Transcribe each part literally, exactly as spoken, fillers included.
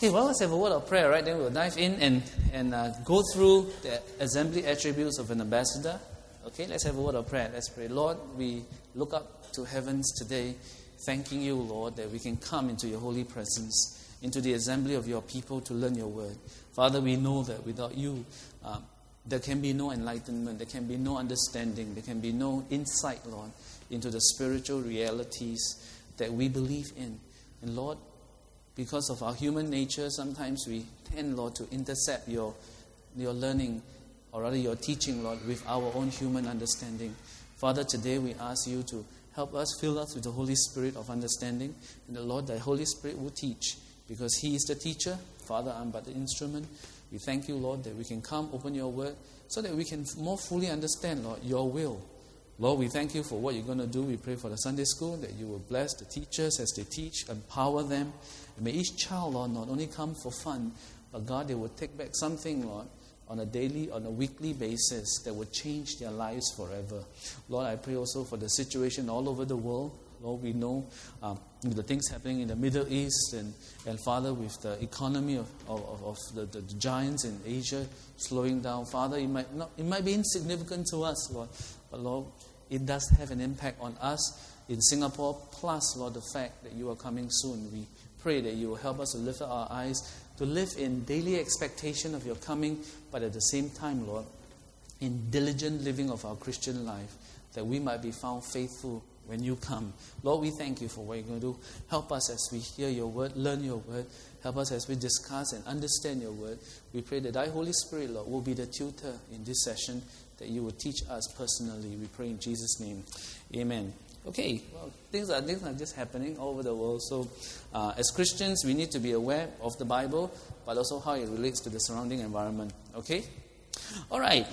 Okay, well, let's have a word of prayer, right? Then we'll dive in and, and uh, go through the assembly attributes of an ambassador. Okay, let's have a word of prayer. Let's pray. Lord, we look up to heavens today, thanking you, Lord, that we can come into your holy presence, into the assembly of your people to learn your word. Father, we know that without you, uh, there can be no enlightenment, there can be no understanding, there can be no insight, Lord, into the spiritual realities that we believe in. And Lord, because of our human nature, sometimes we tend, Lord, to intercept your, your learning, or rather your teaching, Lord, with our own human understanding. Father, today we ask you to help us, fill us with the Holy Spirit of understanding. And the Lord, thy Holy Spirit will teach, because he is the teacher. Father, I'm but the instrument. We thank you, Lord, that we can come, open your word, so that we can more fully understand, Lord, your will. Lord, we thank you for what you're going to do. We pray for the Sunday school, that you will bless the teachers as they teach, empower them. And may each child, Lord, not only come for fun, but God, they will take back something, Lord, on a daily, on a weekly basis that will change their lives forever. Lord, I pray also for the situation all over the world. Lord, we know um, the things happening in the Middle East, and, and Father, with the economy of, of, of the, the giants in Asia slowing down. Father, it might not, it might be insignificant to us, Lord, but Lord, it does have an impact on us in Singapore, plus, Lord, the fact that you are coming soon. We pray that you will help us to lift up our eyes, to live in daily expectation of your coming, but at the same time, Lord, in diligent living of our Christian life, that we might be found faithful when you come. Lord, we thank you for what you're going to do. Help us as we hear your word, learn your word. Help us as we discuss and understand your word. We pray that thy Holy Spirit, Lord, will be the tutor in this session, that you will teach us personally. We pray in Jesus' name. Amen. Okay, well, things are, things are just happening all over the world. So, uh, as Christians, we need to be aware of the Bible, but also how it relates to the surrounding environment. Okay? All right.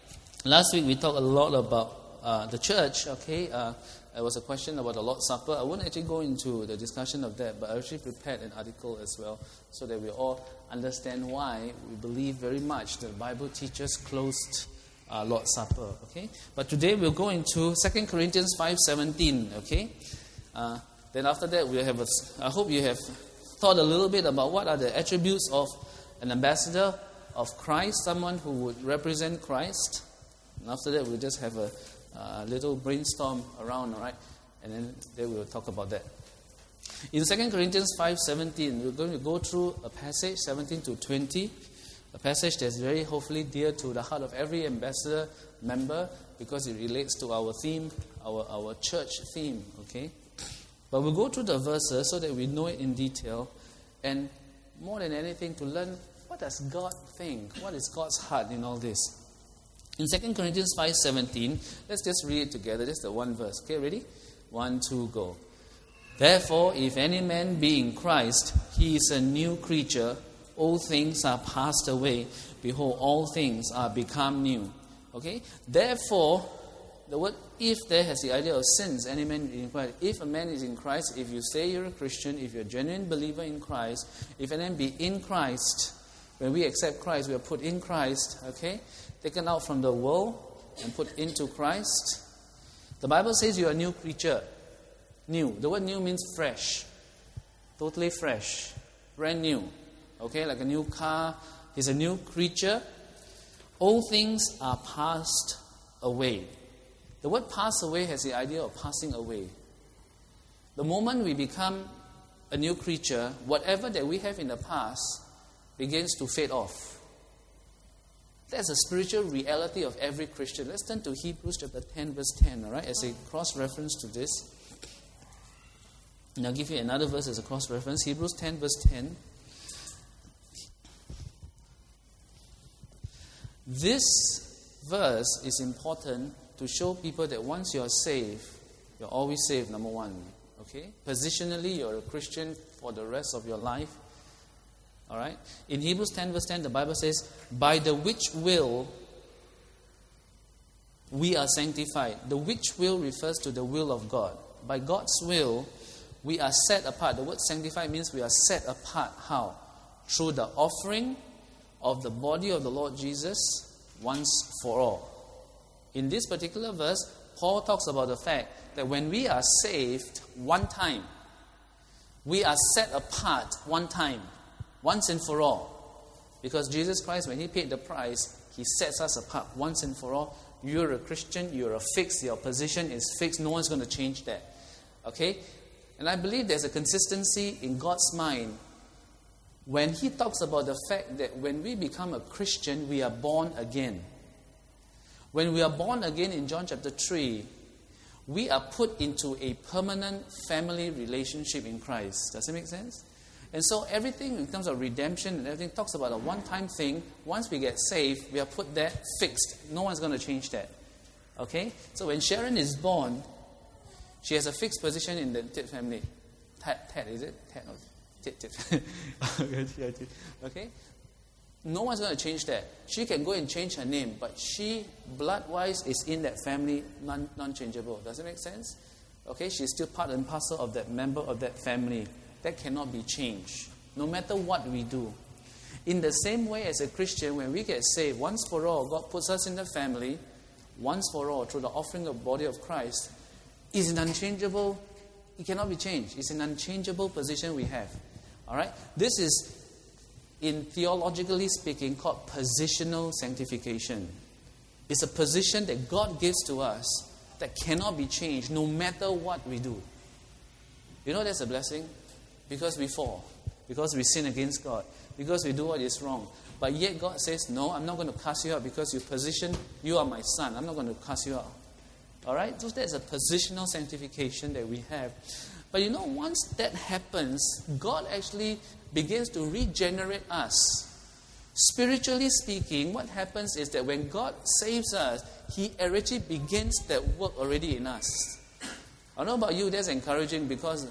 Last week, we talked a lot about uh, the church. Okay? Uh, there was a question about the Lord's Supper. I won't actually go into the discussion of that, but I actually prepared an article as well, so that we all understand why we believe very much the Bible teaches closed Uh, Lord's Supper, okay? But today we'll go into Second Corinthians five seventeen, okay? Uh, then after that, we'll have a, I hope you have thought a little bit about what are the attributes of an ambassador of Christ, someone who would represent Christ. And after that, we'll just have a, a little brainstorm around, all right? And then, then we'll talk about that. In Second Corinthians five seventeen, we're going to go through a passage, seventeen to twenty, a passage that's very hopefully dear to the heart of every ambassador member, because it relates to our theme, our, our church theme, okay? But we'll go through the verses so that we know it in detail, and more than anything, to learn what does God think? What is God's heart in all this? In Second Corinthians five seventeen, let's just read it together, just the one verse. Okay, ready? One, two, go. Therefore, if any man be in Christ, he is a new creature. All things are passed away. Behold, all things are become new. Okay? Therefore, the word if there has the idea of since any man is in Christ. If a man is in Christ, if you say you're a Christian, if you're a genuine believer in Christ, if a man be in Christ, when we accept Christ, we are put in Christ, okay? Taken out from the world and put into Christ. The Bible says you are a new creature. New. The word new means fresh. Totally fresh. Brand new. Okay, like a new car. He's a new creature. All things are passed away. The word pass away has the idea of passing away. The moment we become a new creature, whatever that we have in the past begins to fade off. That's a spiritual reality of every Christian. Let's turn to Hebrews chapter ten, verse ten, all right, as a cross-reference to this. And I'll give you another verse as a cross-reference. Hebrews ten, verse ten. This verse is important to show people that once you're saved, you're always saved, number one. Okay? Positionally, you're a Christian for the rest of your life. Alright? In Hebrews ten, verse ten, the Bible says, by the which will we are sanctified. The which will refers to the will of God. By God's will, we are set apart. The word sanctified means we are set apart. How? Through the offering of the body of the Lord Jesus once for all. In this particular verse, Paul talks about the fact that when we are saved one time, we are set apart one time. once and for all. Because Jesus Christ, when He paid the price, He sets us apart once and for all. You're a Christian, you're a fixed, your position is fixed, no one's going to change that. Okay? And I believe there's a consistency in God's mind when He talks about the fact that when we become a Christian, we are born again. When we are born again in John chapter three, we are put into a permanent family relationship in Christ. Does it make sense? And so everything in terms of redemption and everything talks about a one-time thing. Once we get saved, we are put there fixed. No one's going to change that. Okay? So when Sharon is born, she has a fixed position in the Tit family. Tat, Tat, is it? Tat, no, Tit, Tit. Okay? No one's going to change that. She can go and change her name, but she, blood-wise, is in that family, non, non-changeable. Does it make sense? Okay? She's still part and parcel of that member of that family. That cannot be changed, no matter what we do. In the same way as a Christian, when we get saved, once for all, God puts us in the family, once for all, through the offering of the body of Christ. It's an unchangeable, it cannot be changed. It's an unchangeable position we have. All right? This is, in theologically speaking, called positional sanctification. It's a position that God gives to us that cannot be changed no matter what we do. You know that's a blessing? Because we fall. Because we sin against God. Because we do what is wrong. But yet God says, no, I'm not going to cast you out because you position, you are my son. I'm not going to cast you out. Alright? So there's a positional sanctification that we have. But you know, once that happens, God actually begins to regenerate us. Spiritually speaking, what happens is that when God saves us, He actually begins that work already in us. I don't know about you, that's encouraging because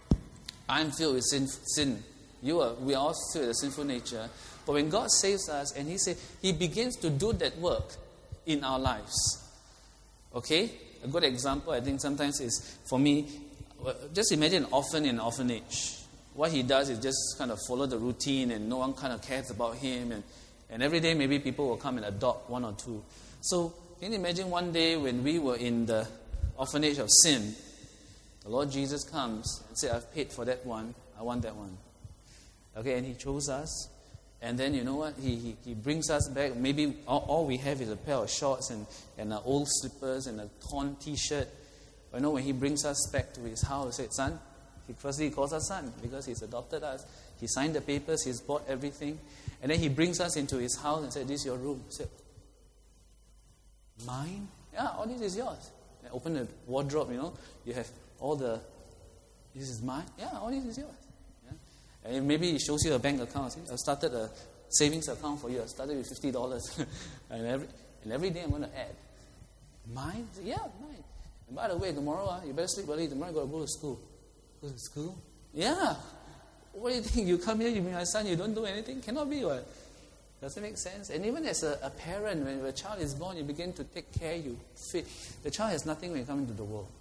I'm filled with sin. sin. You are, we are all filled with a sinful nature. But when God saves us and He says, He begins to do that work in our lives. Okay? A good example, I think, sometimes is, for me, just imagine an orphan in an orphanage. What he does is just kind of follow the routine and no one kind of cares about him. And, and every day maybe people will come and adopt one or two. So can you imagine one day when we were in the orphanage of sin, the Lord Jesus comes and says, I've paid for that one. I want that one. Okay, and He chose us. And then, you know what? He he, he brings us back. Maybe all, all we have is a pair of shorts and, and uh, old slippers and a torn T-shirt. But you know, when He brings us back to His house, He said, son, he firstly he calls us son because He's adopted us. He signed the papers. He's bought everything. And then He brings us into His house and said, this is your room. He said, mine? Yeah, all this is yours. And open the wardrobe, you know. You have all the, this is mine? Yeah, all this is yours. Yeah? And maybe He shows you a bank account. See, I've started a savings account for you. I started with fifty dollars. and, every, and every day I'm going to add. Mine? Yeah, mine. And by the way, tomorrow, uh, you better sleep early. Tomorrow you got to go to school. Go to school? Yeah. What do you think? You come here, you mean my son, you don't do anything? Cannot be, what? Does it make sense? And even as a, a parent, when a child is born, you begin to take care, you feed. The child has nothing when you come into the world.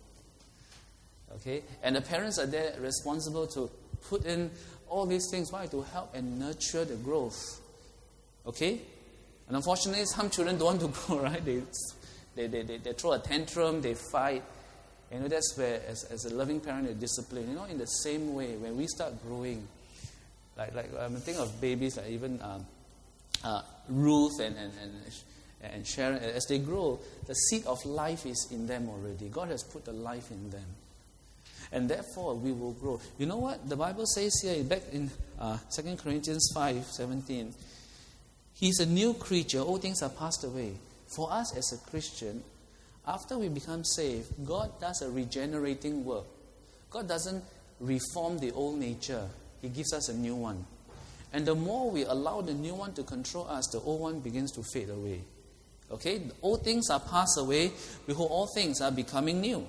Okay? And the parents are there responsible to put in all these things. Why? To help and nurture the growth. Okay? And unfortunately, some children don't want to grow, right? They they, they, they, they throw a tantrum, they fight. You know, that's where, as, as a loving parent, you discipline. You know, in the same way, when we start growing, like, like I'm thinking of babies, like even um, uh, Ruth and, and, and, and Sharon, as they grow, the seed of life is in them already. God has put the life in them. And therefore, we will grow. You know what? The Bible says here, back in uh, Second Corinthians five seventeen, He's a new creature. All things are passed away. For us as a Christian, after we become saved, God does a regenerating work. God doesn't reform the old nature. He gives us a new one. And the more we allow the new one to control us, the old one begins to fade away. Okay? The old things are passed away. Behold, all things are becoming new.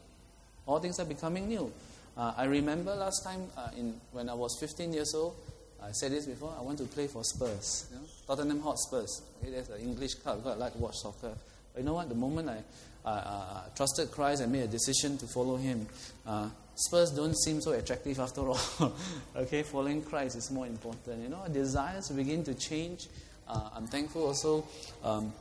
All things are becoming new. Uh, I remember last time uh, in when I was fifteen years old, I said this before, I want to play for Spurs. You know? Tottenham Hotspurs. Okay, that's an English club. I like to watch soccer. But you know what? The moment I uh, uh, trusted Christ and made a decision to follow Him, uh, Spurs don't seem so attractive after all. Okay, following Christ is more important. You know, desires begin to change. Uh, I'm thankful also um,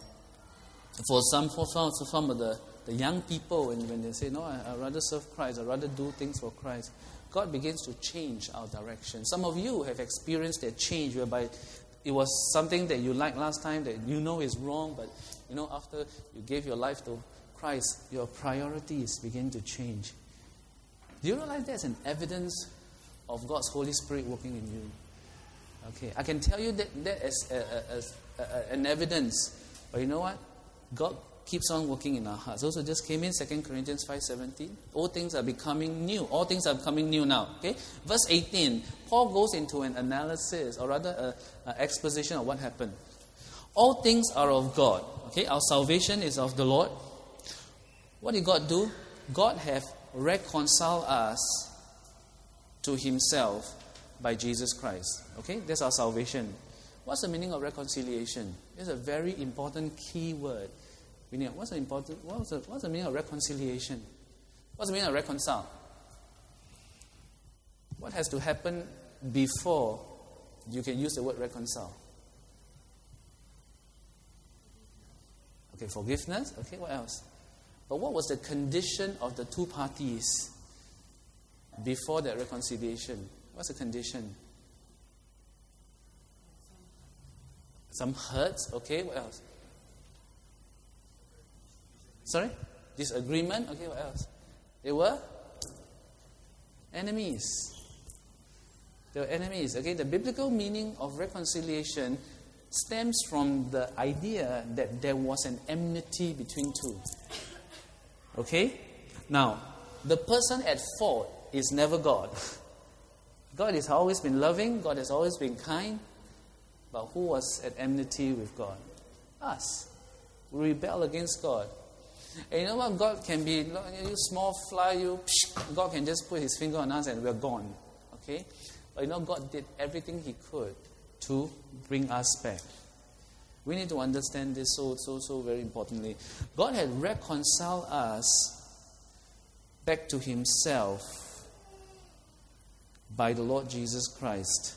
for some for some, for some of the, the young people when, when they say, no, I, I'd rather serve Christ, I'd rather do things for Christ. God begins to change our direction. Some of you have experienced that change whereby it was something that you liked last time that you know is wrong, but you know after you gave your life to Christ, your priorities begin to change. Do you realize that's an evidence of God's Holy Spirit working in you? Okay, I can tell you that, that as, a, a, as a, a, an evidence, but you know what? God keeps on working in our hearts. Also just came in Second Corinthians five seventeen. All things are becoming new. All things are becoming new now. Okay, verse eighteen. Paul goes into an analysis, or rather an exposition of what happened. All things are of God. Okay, our salvation is of the Lord. What did God do? God have reconciled us to Himself by Jesus Christ. Okay, that's our salvation. What's the meaning of reconciliation? It's a very important key word. What's the important? What's the, what's the meaning of reconciliation? What's the meaning of reconcile? What has to happen before you can use the word reconcile? Okay, forgiveness. Okay, what else? But what was the condition of the two parties before that reconciliation? What's the condition? Some hurts. Okay, what else? Sorry? Disagreement. Okay, what else? They were enemies. They were enemies. Okay, the biblical meaning of reconciliation stems from the idea that there was an enmity between two. Okay? Now, the person at fault is never God. God has always been loving. God has always been kind. But who was at enmity with God? Us. We rebel against God. And you know what? God can be, you small fly, you, God can just put His finger on us and we're gone. Okay? But you know, God did everything He could to bring us back. We need to understand this so, so, so very importantly. God had reconciled us back to Himself by the Lord Jesus Christ.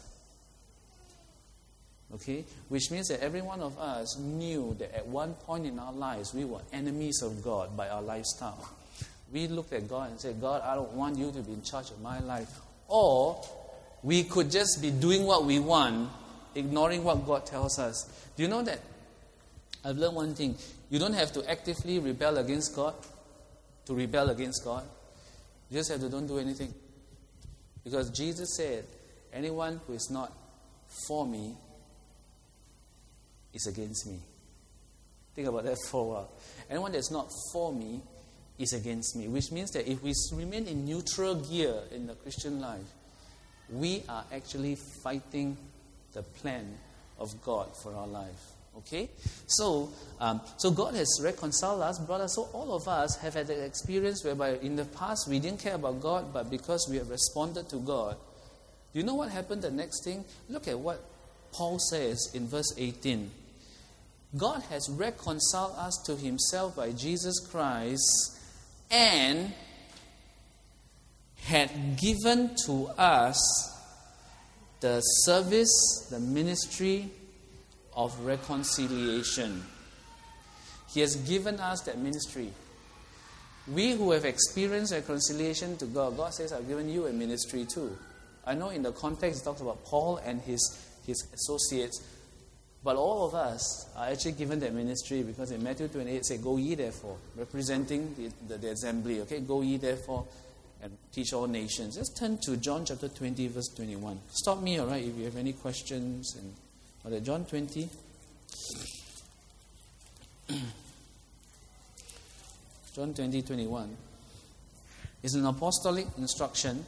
Okay? Which means that every one of us knew that at one point in our lives we were enemies of God by our lifestyle. We looked at God and said, God, I don't want you to be in charge of my life. Or we could just be doing what we want, ignoring what God tells us. Do you know that? I've learned one thing. You don't have to actively rebel against God to rebel against God. You just have to don't do anything. Because Jesus said, anyone who is not for me is against me. Think about that for a while. Anyone that's not for me is against me. Which means that if we remain in neutral gear in the Christian life, we are actually fighting the plan of God for our life. Okay? So, um, so God has reconciled us, brought us. So all of us have had an experience whereby in the past we didn't care about God, but because we have responded to God. Do you know what happened the next thing? Look at what Paul says in verse eighteen. God has reconciled us to Himself by Jesus Christ and had given to us the service, the ministry of reconciliation. He has given us that ministry. We who have experienced reconciliation to God, God says, I've given you a ministry too. I know in the context it talks about Paul and his, his associates, but all of us are actually given that ministry because in Matthew twenty-eight it says, go ye therefore, representing the, the, the assembly. Okay, go ye therefore and teach all nations. Let's turn to John chapter twenty, verse twenty-one. Stop me, all right, if you have any questions. And or John twenty. John twenty, twenty-one. It's an apostolic instruction.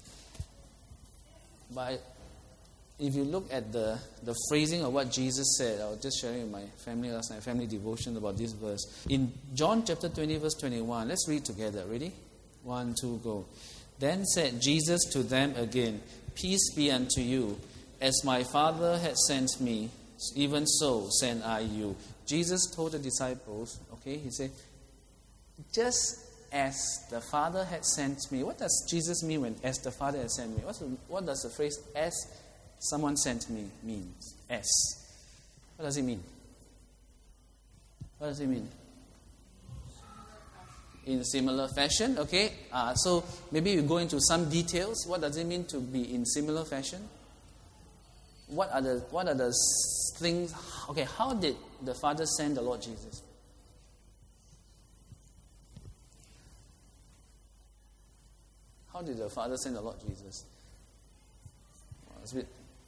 But if you look at the, the phrasing of what Jesus said, I was just sharing with my family last night, family devotion about this verse. In John chapter twenty, verse twenty-one, let's read together. Ready? One, two, go. Then said Jesus to them again, peace be unto you. As my Father had sent me, even so send I you. Jesus told the disciples, okay, He said, just as the Father had sent me. What does Jesus mean when as the Father had sent me? What's the, what does the phrase as someone sent me mean? As. What does it mean? What does it mean? in similar fashion. Okay, uh, so maybe we go into some details. What does it mean to be in similar fashion? What are the what are the things? Okay, how did the Father send the Lord Jesus? How did the Father send the Lord Jesus? Well, it's a bit,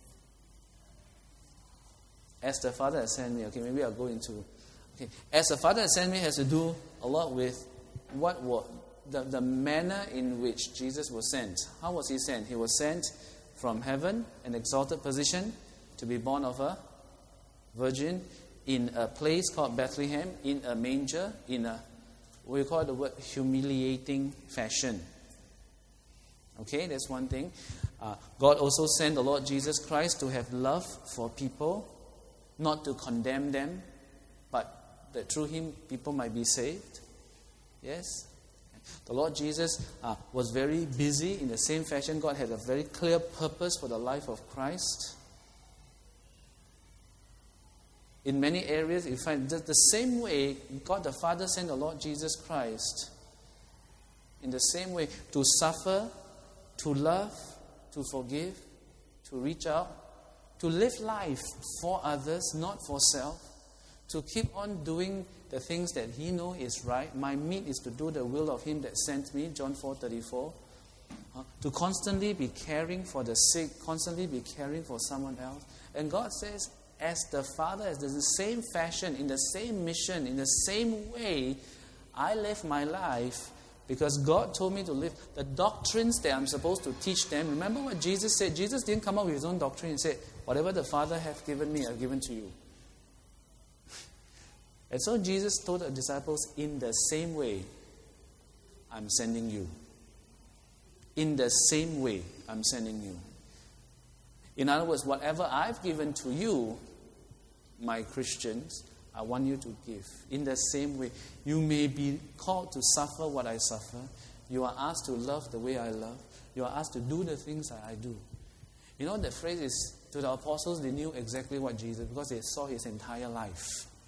as the Father has sent me. Okay, maybe I'll go into. Okay, as the Father has sent me has to do a lot with what was the, the manner in which Jesus was sent. How was he sent? He was sent from heaven, an exalted position, to be born of a virgin in a place called Bethlehem, in a manger, in a, what we call the word humiliating fashion. Okay, that's one thing. Uh, God also sent the Lord Jesus Christ to have love for people, not to condemn them, but that through him people might be saved. Yes? The Lord Jesus uh, was very busy. In the same fashion, God had a very clear purpose for the life of Christ. In many areas, you find that the same way God the Father sent the Lord Jesus Christ, in the same way, to suffer, to love, to forgive, to reach out, to live life for others, not for self, to keep on doing the things that he knows is right. My meat is to do the will of him that sent me, John four thirty-four. Uh, to constantly be caring for the sick, constantly be caring for someone else. And God says, as the Father, as the same fashion, in the same mission, in the same way, I live my life because God told me to live. The doctrines that I'm supposed to teach them, remember what Jesus said? Jesus didn't come up with his own doctrine. He said, whatever the Father hath given me, I've given to you. And so Jesus told the disciples, in the same way, I'm sending you. In the same way, I'm sending you. In other words, whatever I've given to you, my Christians, I want you to give. In the same way, you may be called to suffer what I suffer. You are asked to love the way I love. You are asked to do the things that I do. You know, the phrase is, to the apostles, they knew exactly what Jesus, because they saw his entire life.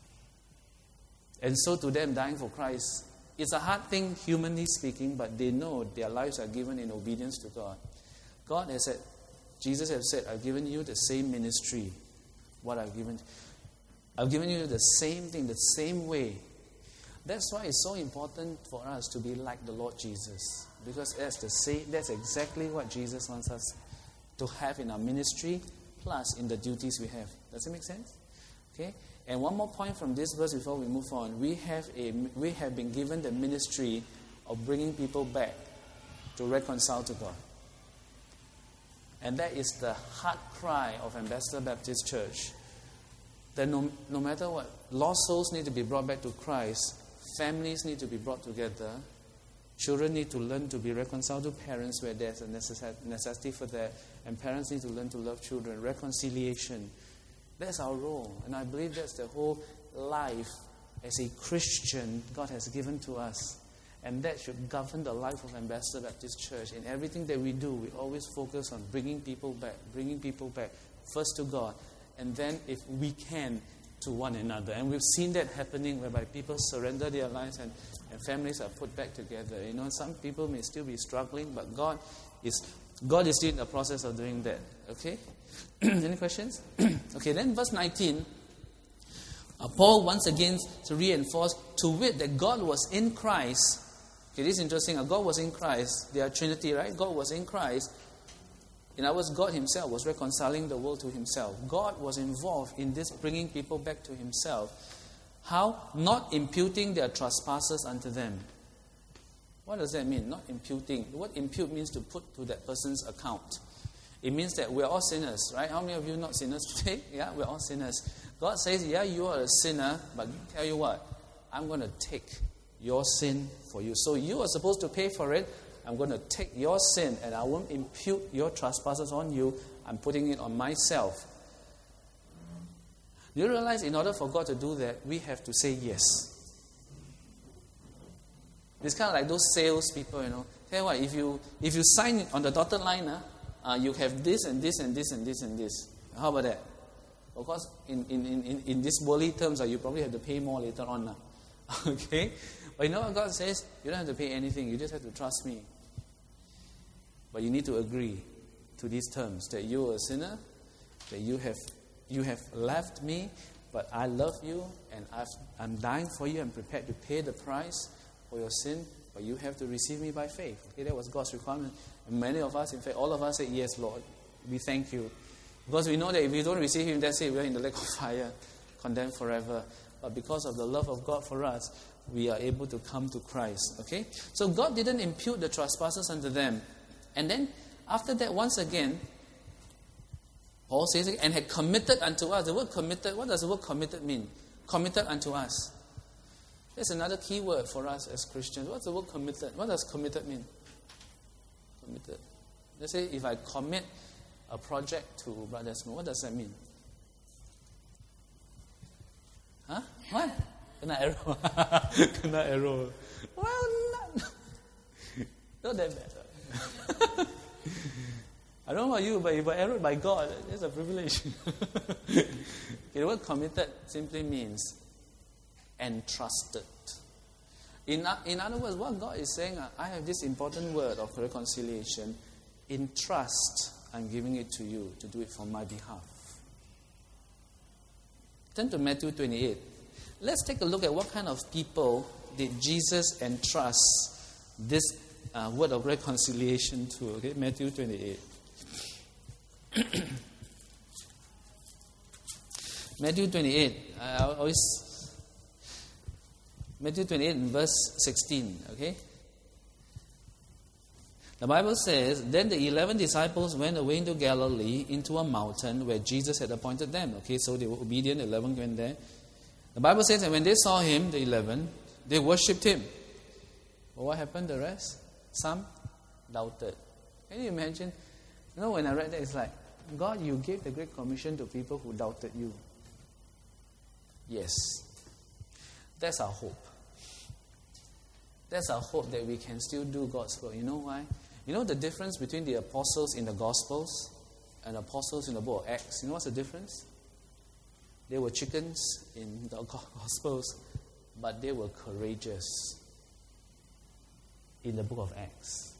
And so to them, dying for Christ, it's a hard thing, humanly speaking, but they know their lives are given in obedience to God. God has said, Jesus has said, I've given you the same ministry, what I've given. I've given you the same thing, the same way. That's why it's so important for us to be like the Lord Jesus. Because that's the same, that's exactly what Jesus wants us to have in our ministry, plus in the duties we have. Does it make sense? Okay? And one more point from this verse before we move on. We have a we have been given the ministry of bringing people back to reconcile to God. And that is the heart cry of Ambassador Baptist Church. That no, no matter what, lost souls need to be brought back to Christ. Families need to be brought together. Children need to learn to be reconciled to parents where there's a necessity for that. And parents need to learn to love children. Reconciliation. That's our role. And I believe that's the whole life as a Christian God has given to us. And that should govern the life of Ambassador Baptist Church. In everything that we do, we always focus on bringing people back. Bringing people back. First to God. And then, if we can, to one another. And we've seen that happening whereby people surrender their lives and, and families are put back together. You know, some people may still be struggling, but God is God is still in the process of doing that. Okay? Any questions? Okay, then verse nineteen. Uh, Paul once again to reinforce, to wit, that God was in Christ. Okay, this is interesting. Uh, God was in Christ. They are Trinity, right? God was in Christ. In other words, God himself was reconciling the world to himself. God was involved in this bringing people back to himself. How? Not imputing their trespasses unto them. What does that mean? Not imputing. The word impute means to put to that person's account. It means that we're all sinners, right? How many of you are not sinners today? Yeah, we're all sinners. God says, yeah, you are a sinner, but tell you what, I'm going to take your sin for you. So you are supposed to pay for it. I'm going to take your sin and I won't impute your trespasses on you. I'm putting it on myself. Do you realize in order for God to do that, we have to say yes? It's kind of like those sales people, you know. Tell you what, if you if you sign on the dotted line, uh, uh, you have this and this and this and this and this. How about that? Of course, in, in, in, in these worldly terms, uh, you probably have to pay more later on. Uh. Okay? But you know what God says? You don't have to pay anything. You just have to trust me. But you need to agree to these terms, that you are a sinner, that you have you have left me, but I love you, and I've, I'm dying for you. I'm prepared to pay the price for your sin, but you have to receive me by faith. Okay, that was God's requirement. And many of us, in fact, all of us said, yes, Lord, we thank you. Because we know that if we don't receive him, that's it, we're in the lake of fire, condemned forever. But because of the love of God for us, we are able to come to Christ. Okay? So God didn't impute the trespasses unto them. And then, after that, once again, Paul says, and had committed unto us. The word committed, what does the word committed mean? Committed unto us. That's another key word for us as Christians. What's the word committed? What does committed mean? Committed. Let's say if I commit a project to Brother Smo, what does that mean? Huh? What? Kena arrow. Kena arrow. Well, not, not that bad. I don't know about you, but if I arrowed by God, it's a privilege. Okay, the word committed simply means entrusted. In, in other words, what God is saying, I have this important word of reconciliation. In trust, I'm giving it to you to do it for my behalf. Turn to Matthew twenty-eight. Let's take a look at what kind of people did Jesus entrust this uh, word of reconciliation to. Okay, Matthew twenty-eight. Matthew twenty-eight. I always Matthew twenty-eight and verse sixteen. Okay. The Bible says, then the eleven disciples went away into Galilee, into a mountain where Jesus had appointed them. Okay, so they were obedient. Eleven went there. The Bible says that when they saw him, the eleven, they worshipped him. But what happened? The rest, some doubted. Can you imagine? You know, when I read that, it's like, God, you gave the Great Commission to people who doubted you. Yes. That's our hope. That's our hope that we can still do God's work. You know why? You know the difference between the apostles in the Gospels and apostles in the book of Acts? You know what's the difference? They were chickens in the Gospels, but they were courageous in the book of Acts.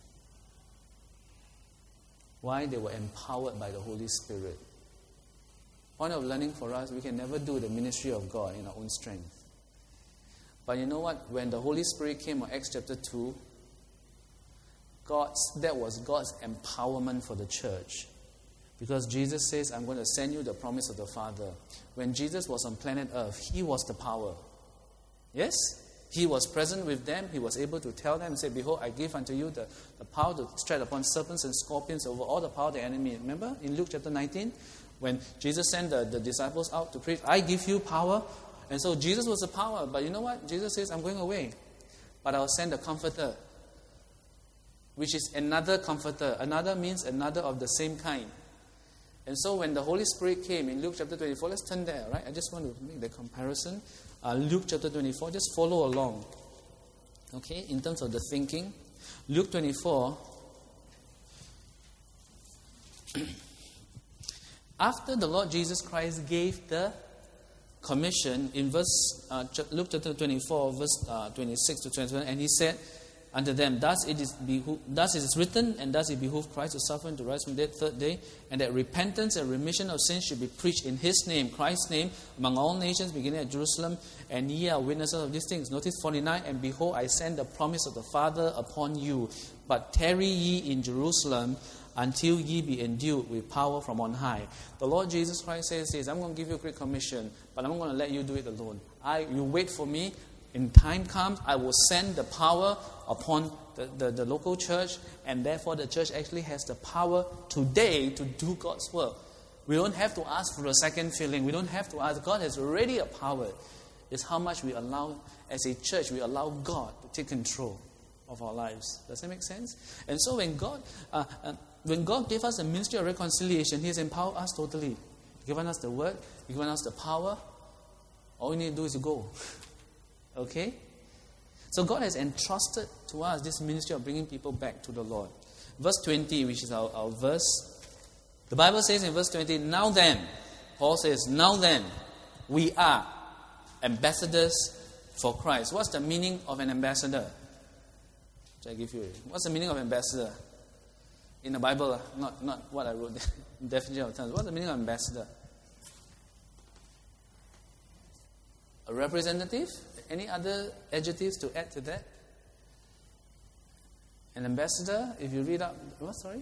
Why? They were empowered by the Holy Spirit. Point of learning for us, we can never do the ministry of God in our own strength. But you know what? When the Holy Spirit came on Acts chapter two, God's, that was God's empowerment for the church. Because Jesus says, I'm going to send you the promise of the Father. When Jesus was on planet Earth, he was the power. Yes? He was present with them. He was able to tell them and say, behold, I give unto you the, the power to tread upon serpents and scorpions over all the power of the enemy. Remember in Luke chapter nineteen? When Jesus sent the, the disciples out to preach, I give you power. And so Jesus was the power. But you know what? Jesus says, I'm going away. But I'll send a comforter. Which is another comforter. Another means another of the same kind. And so when the Holy Spirit came in Luke chapter twenty-four, let's turn there, right? I just want to make the comparison. Uh, Luke chapter twenty-four, just follow along. Okay, in terms of the thinking. Luke twenty-four. After the Lord Jesus Christ gave the commission in verse uh, Luke chapter twenty-four, verse uh, twenty-six to twenty-one, and he said unto them, thus it is beho- thus it is written, and thus it behooved Christ to suffer and to rise from the dead third day, and that repentance and remission of sins should be preached in his name, Christ's name, among all nations, beginning at Jerusalem, and ye are witnesses of these things. Notice forty-nine, and behold, I send the promise of the Father upon you, but tarry ye in Jerusalem until ye be endued with power from on high. The Lord Jesus Christ says, says I'm going to give you a great commission, but I'm not going to let you do it alone. I, you wait for me. In time comes, I will send the power upon the, the, the local church, and therefore the church actually has the power today to do God's work. We don't have to ask for a second filling. We don't have to ask. God has already empowered. It's how much we allow, as a church, we allow God to take control of our lives. Does that make sense? And so when God, uh, uh, when God gave us the ministry of reconciliation, He has empowered us totally. He's given us the word. He's given us the power. All we need to do is to go. Okay? So God has entrusted to us this ministry of bringing people back to the Lord. Verse twenty, which is our, our verse. The Bible says in verse twenty, now then, Paul says, now then, we are ambassadors for Christ. What's the meaning of an ambassador? Which I give you. What's the meaning of ambassador? In the Bible, not, not what I wrote there. Definition of terms. What's the meaning of ambassador? A representative? Any other adjectives to add to that? An ambassador, if you read up, what, sorry?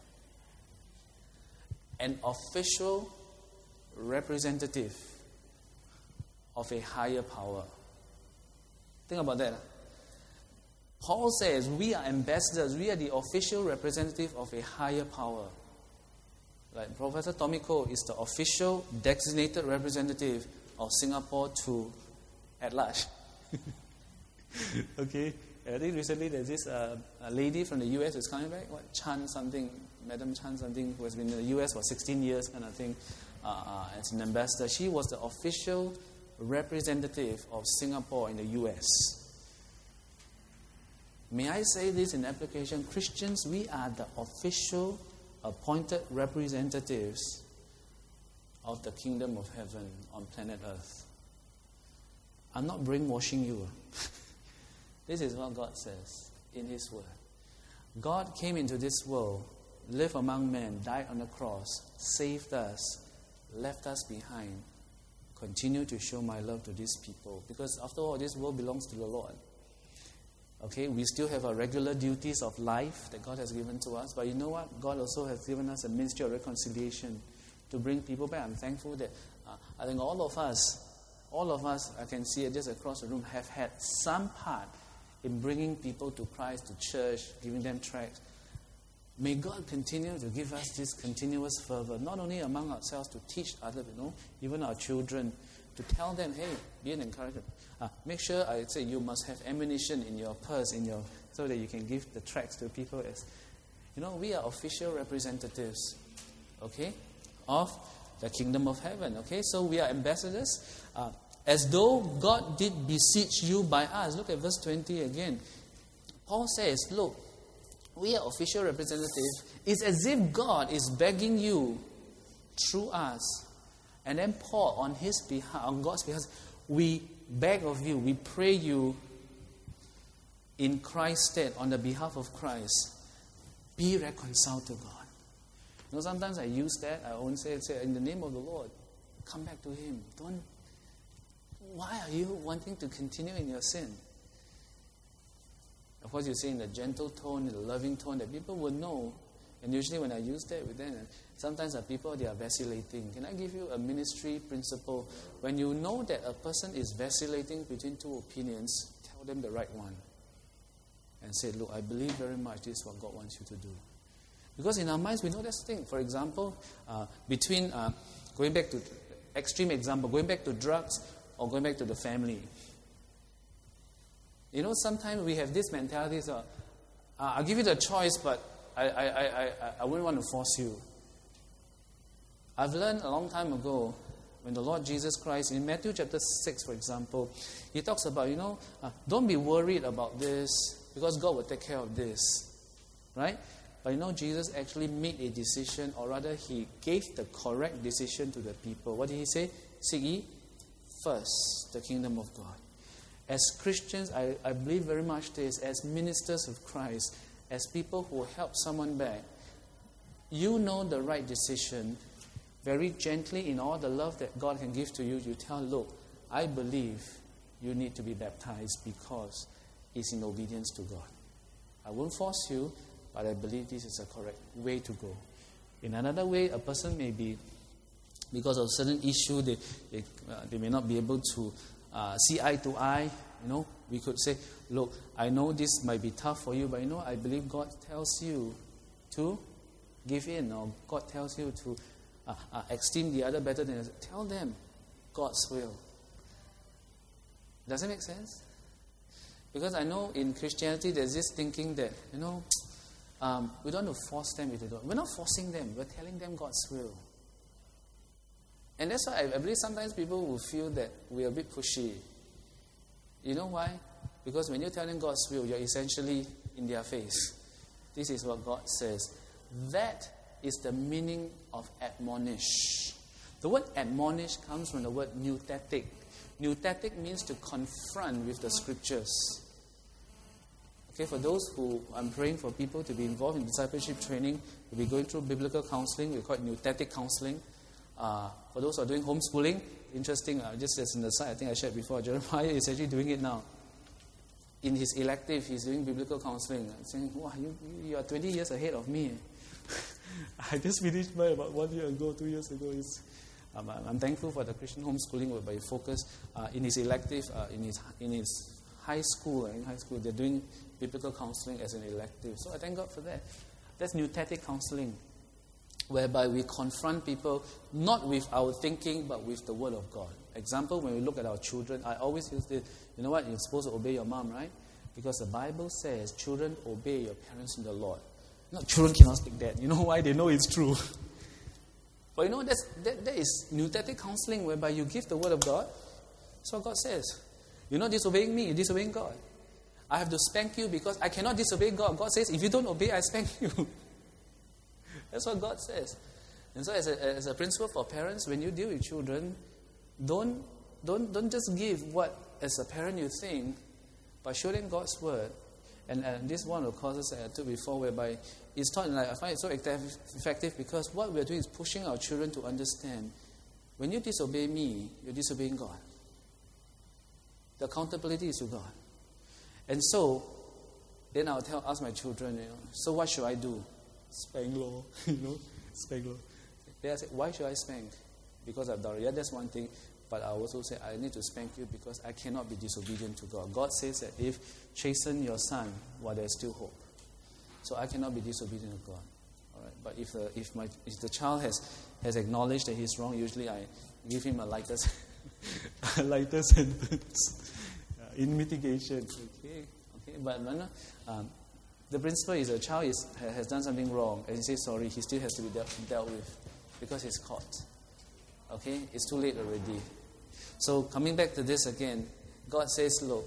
An official representative of a higher power. Think about that. Paul says we are ambassadors, we are the official representative of a higher power. Like Professor Tommy Koh is the official designated representative of Singapore to at large. Okay, I think recently there's this uh, a lady from the U S who's coming back, what, Chan something, Madam Chan something, who has been in the U S for sixteen years kind of thing, uh, uh, as an ambassador. She was the official representative of Singapore in the U S. May I say this in application? Christians, we are the official appointed representatives of the kingdom of heaven on planet Earth. I'm not brainwashing you. This is what God says in His Word. God came into this world, lived among men, died on the cross, saved us, left us behind. Continue to show my love to these people. Because after all, this world belongs to the Lord. Okay, we still have our regular duties of life that God has given to us. But you know what? God also has given us a ministry of reconciliation to bring people back. I'm thankful that uh, I think all of us, all of us, I can see it just across the room, have had some part in bringing people to Christ, to church, giving them tracts. May God continue to give us this continuous fervor, not only among ourselves to teach others, you know, even our children, to tell them, hey, be an encouragement. Uh, make sure, I say, you must have ammunition in your purse, in your, so that you can give the tracts to people. As, you know, we are official representatives, okay, of the kingdom of heaven. Okay, so we are ambassadors, uh, as though God did beseech you by us. Look at verse twenty again. Paul says, look, we are official representatives. It's as if God is begging you through us. And then Paul, on his behalf, on God's behalf, we beg of you, we pray you in Christ's stead, on the behalf of Christ, be reconciled to God. You know, sometimes I use that. I won't say, say, in the name of the Lord, come back to Him. Don't. Why are you wanting to continue in your sin? Of course, you say in a gentle tone, in a loving tone, that people will know. And usually when I use that with them, sometimes the people, they are vacillating. Can I give you a ministry principle? When you know that a person is vacillating between two opinions, tell them the right one. And say, look, I believe very much this is what God wants you to do. Because in our minds, we know this thing. For example, uh, between, uh, going back to, extreme example, going back to drugs or going back to the family. You know, sometimes we have this mentality, so, uh, I'll give you the choice, but I, I, I, I, I wouldn't want to force you. I've learned a long time ago, when the Lord Jesus Christ, in Matthew chapter six, for example, He talks about, you know, uh, don't be worried about this, because God will take care of this. Right? But you know, Jesus actually made a decision, or rather, He gave the correct decision to the people. What did He say? Seek ye first the kingdom of God. As Christians, I, I believe very much this, as ministers of Christ, as people who help someone back, you know the right decision. Very gently, in all the love that God can give to you, you tell, look, I believe you need to be baptized because it's in obedience to God. I won't force you, but I believe this is a correct way to go. In another way, a person may be, because of a certain issue, they, they, uh, they may not be able to uh, see eye to eye. You know, we could say, look, I know this might be tough for you, but you know, I believe God tells you to give in, or God tells you to uh, uh, esteem the other better than yourself. Tell them God's will. Does it make sense? Because I know in Christianity there's this thinking that, you know, um, we don't want to force them if they don't. We're not forcing them, we're telling them God's will. And that's why I, I believe sometimes people will feel that we're a bit pushy. You know why? Because when you're telling God's will, you're essentially in their face. This is what God says. That is the meaning of admonish. The word admonish comes from the word nouthetic. Nouthetic means to confront with the scriptures. Okay, for those who, I'm praying for people to be involved in discipleship training, to be going through biblical counseling, we call it nouthetic counseling. Uh, for those who are doing homeschooling, interesting, uh, just as in the side, I think I shared before, Jeremiah is actually doing it now. In his elective, he's doing biblical counseling. I'm saying, wow, you, you are twenty years ahead of me. I just finished mine about one year ago, two years ago. It's, um, I'm thankful for the Christian homeschooling whereby focus uh, in his elective, uh, in his in his high school, uh, in high school, they're doing biblical counseling as an elective. So I thank God for that. That's nouthetic counseling, whereby we confront people not with our thinking, but with the Word of God. Example, when we look at our children, I always use this, you know what, you're supposed to obey your mom, right? Because the Bible says, children, obey your parents in the Lord. No, children cannot speak that. You know why? They know it's true. But you know, that's, that, that is nouthetic counseling, whereby you give the Word of God. That's what God says. You're not disobeying me, you're disobeying God. I have to spank you because I cannot disobey God. God says, if you don't obey, I spank you. That's what God says. And so as a, as a principle for parents, when you deal with children, don't, don't, don't just give what, as a parent, you think, but show them God's Word. And, and this one of the courses that I took before, whereby it's taught, like, I find it so effective because what we're doing is pushing our children to understand, when you disobey me, you're disobeying God. The accountability is to God. And so, then I'll tell, ask my children, you know, so what should I do? Spank law, you know, spank law. Then I say, why should I spank? Because I've done it. Yeah, that's one thing. But I also say, I need to spank you because I cannot be disobedient to God. God says that if chasten your son, while there's still hope. So I cannot be disobedient to God. All right. But if the if my if the child has, has acknowledged that he's wrong, usually I give him a lighter, a lighter sentence uh, in mitigation. Okay, okay. But no, um, the principle is a child is, has done something wrong and he says sorry, he still has to be dealt, dealt with because he's caught. Okay, it's too late already. So coming back to this again, God says, look,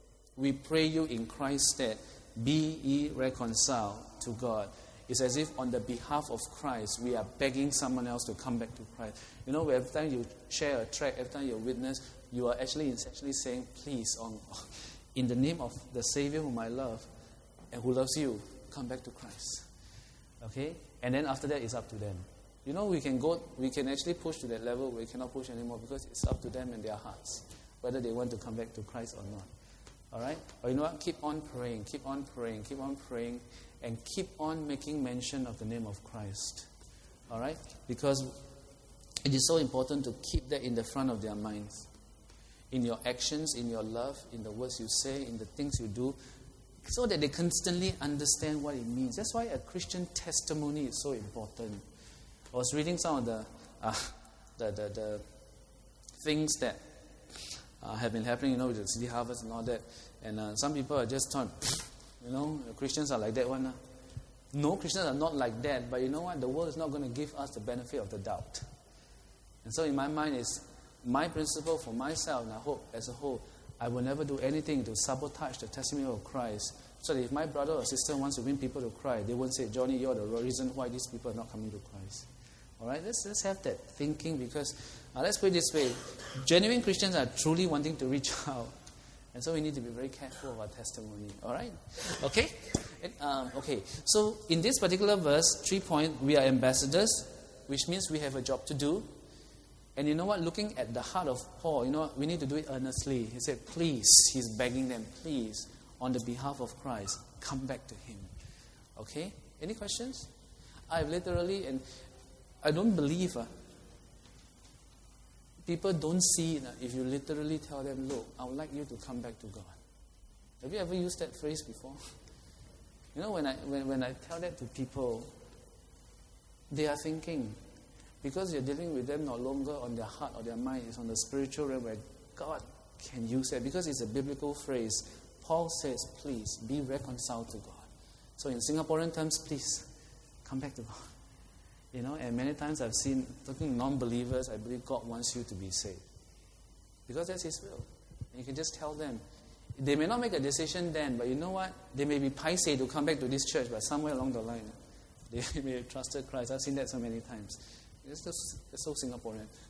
we pray you in Christ's stead, be ye reconciled to God. It's as if on the behalf of Christ, we are begging someone else to come back to Christ. You know, every time you share a tract, every time you witness, you are actually essentially saying, please, on, in the name of the Savior whom I love and who loves you, come back to Christ. Okay? And then after that, it's up to them. You know, we can go, we can actually push to that level where we cannot push anymore because it's up to them and their hearts, whether they want to come back to Christ or not. All right? Or you know what? Keep on praying, keep on praying, keep on praying, and keep on making mention of the name of Christ. All right? Because it is so important to keep that in the front of their minds. In your actions, in your love, in the words you say, in the things you do, so that they constantly understand what it means. That's why a Christian testimony is so important. I was reading some of the uh, the, the, the things that uh, have been happening, you know, with the City Harvest and all that. And uh, some people are just trying, you know, Christians are like that one. Uh. No, Christians are not like that. But you know what? The world is not going to give us the benefit of the doubt. And so in my mind is my principle for myself, and I hope as a whole, I will never do anything to sabotage the testimony of Christ. So that if my brother or sister wants to win people to Christ, they won't say, Johnny, you're the reason why these people are not coming to Christ. All right, let's, let's have that thinking because, uh, let's put it this way, genuine Christians are truly wanting to reach out. And so we need to be very careful of our testimony. All right? Okay? And, um, okay, so in this particular verse, three point, we are ambassadors, which means we have a job to do. And you know what? Looking at the heart of Paul, you know what? We need to do it earnestly. He said, please, he's begging them, please, on the behalf of Christ, come back to him. Okay? Any questions? I've literally, and I don't believe uh, people don't see it uh, if you literally tell them, look, I would like you to come back to God. Have you ever used that phrase before? You know, when I when, when I tell that to people, they are thinking, because you're dealing with them no longer on their heart or their mind, it's on the spiritual realm where God can use it. Because it's a biblical phrase, Paul says, please, be reconciled to God. So in Singaporean terms, please, come back to God. You know, and many times I've seen, talking to non-believers, I believe God wants you to be saved. Because that's His will. And you can just tell them. They may not make a decision then, but you know what? They may be paiseh to come back to this church, but somewhere along the line, they may have trusted Christ. I've seen that so many times. It's just it's so Singaporean.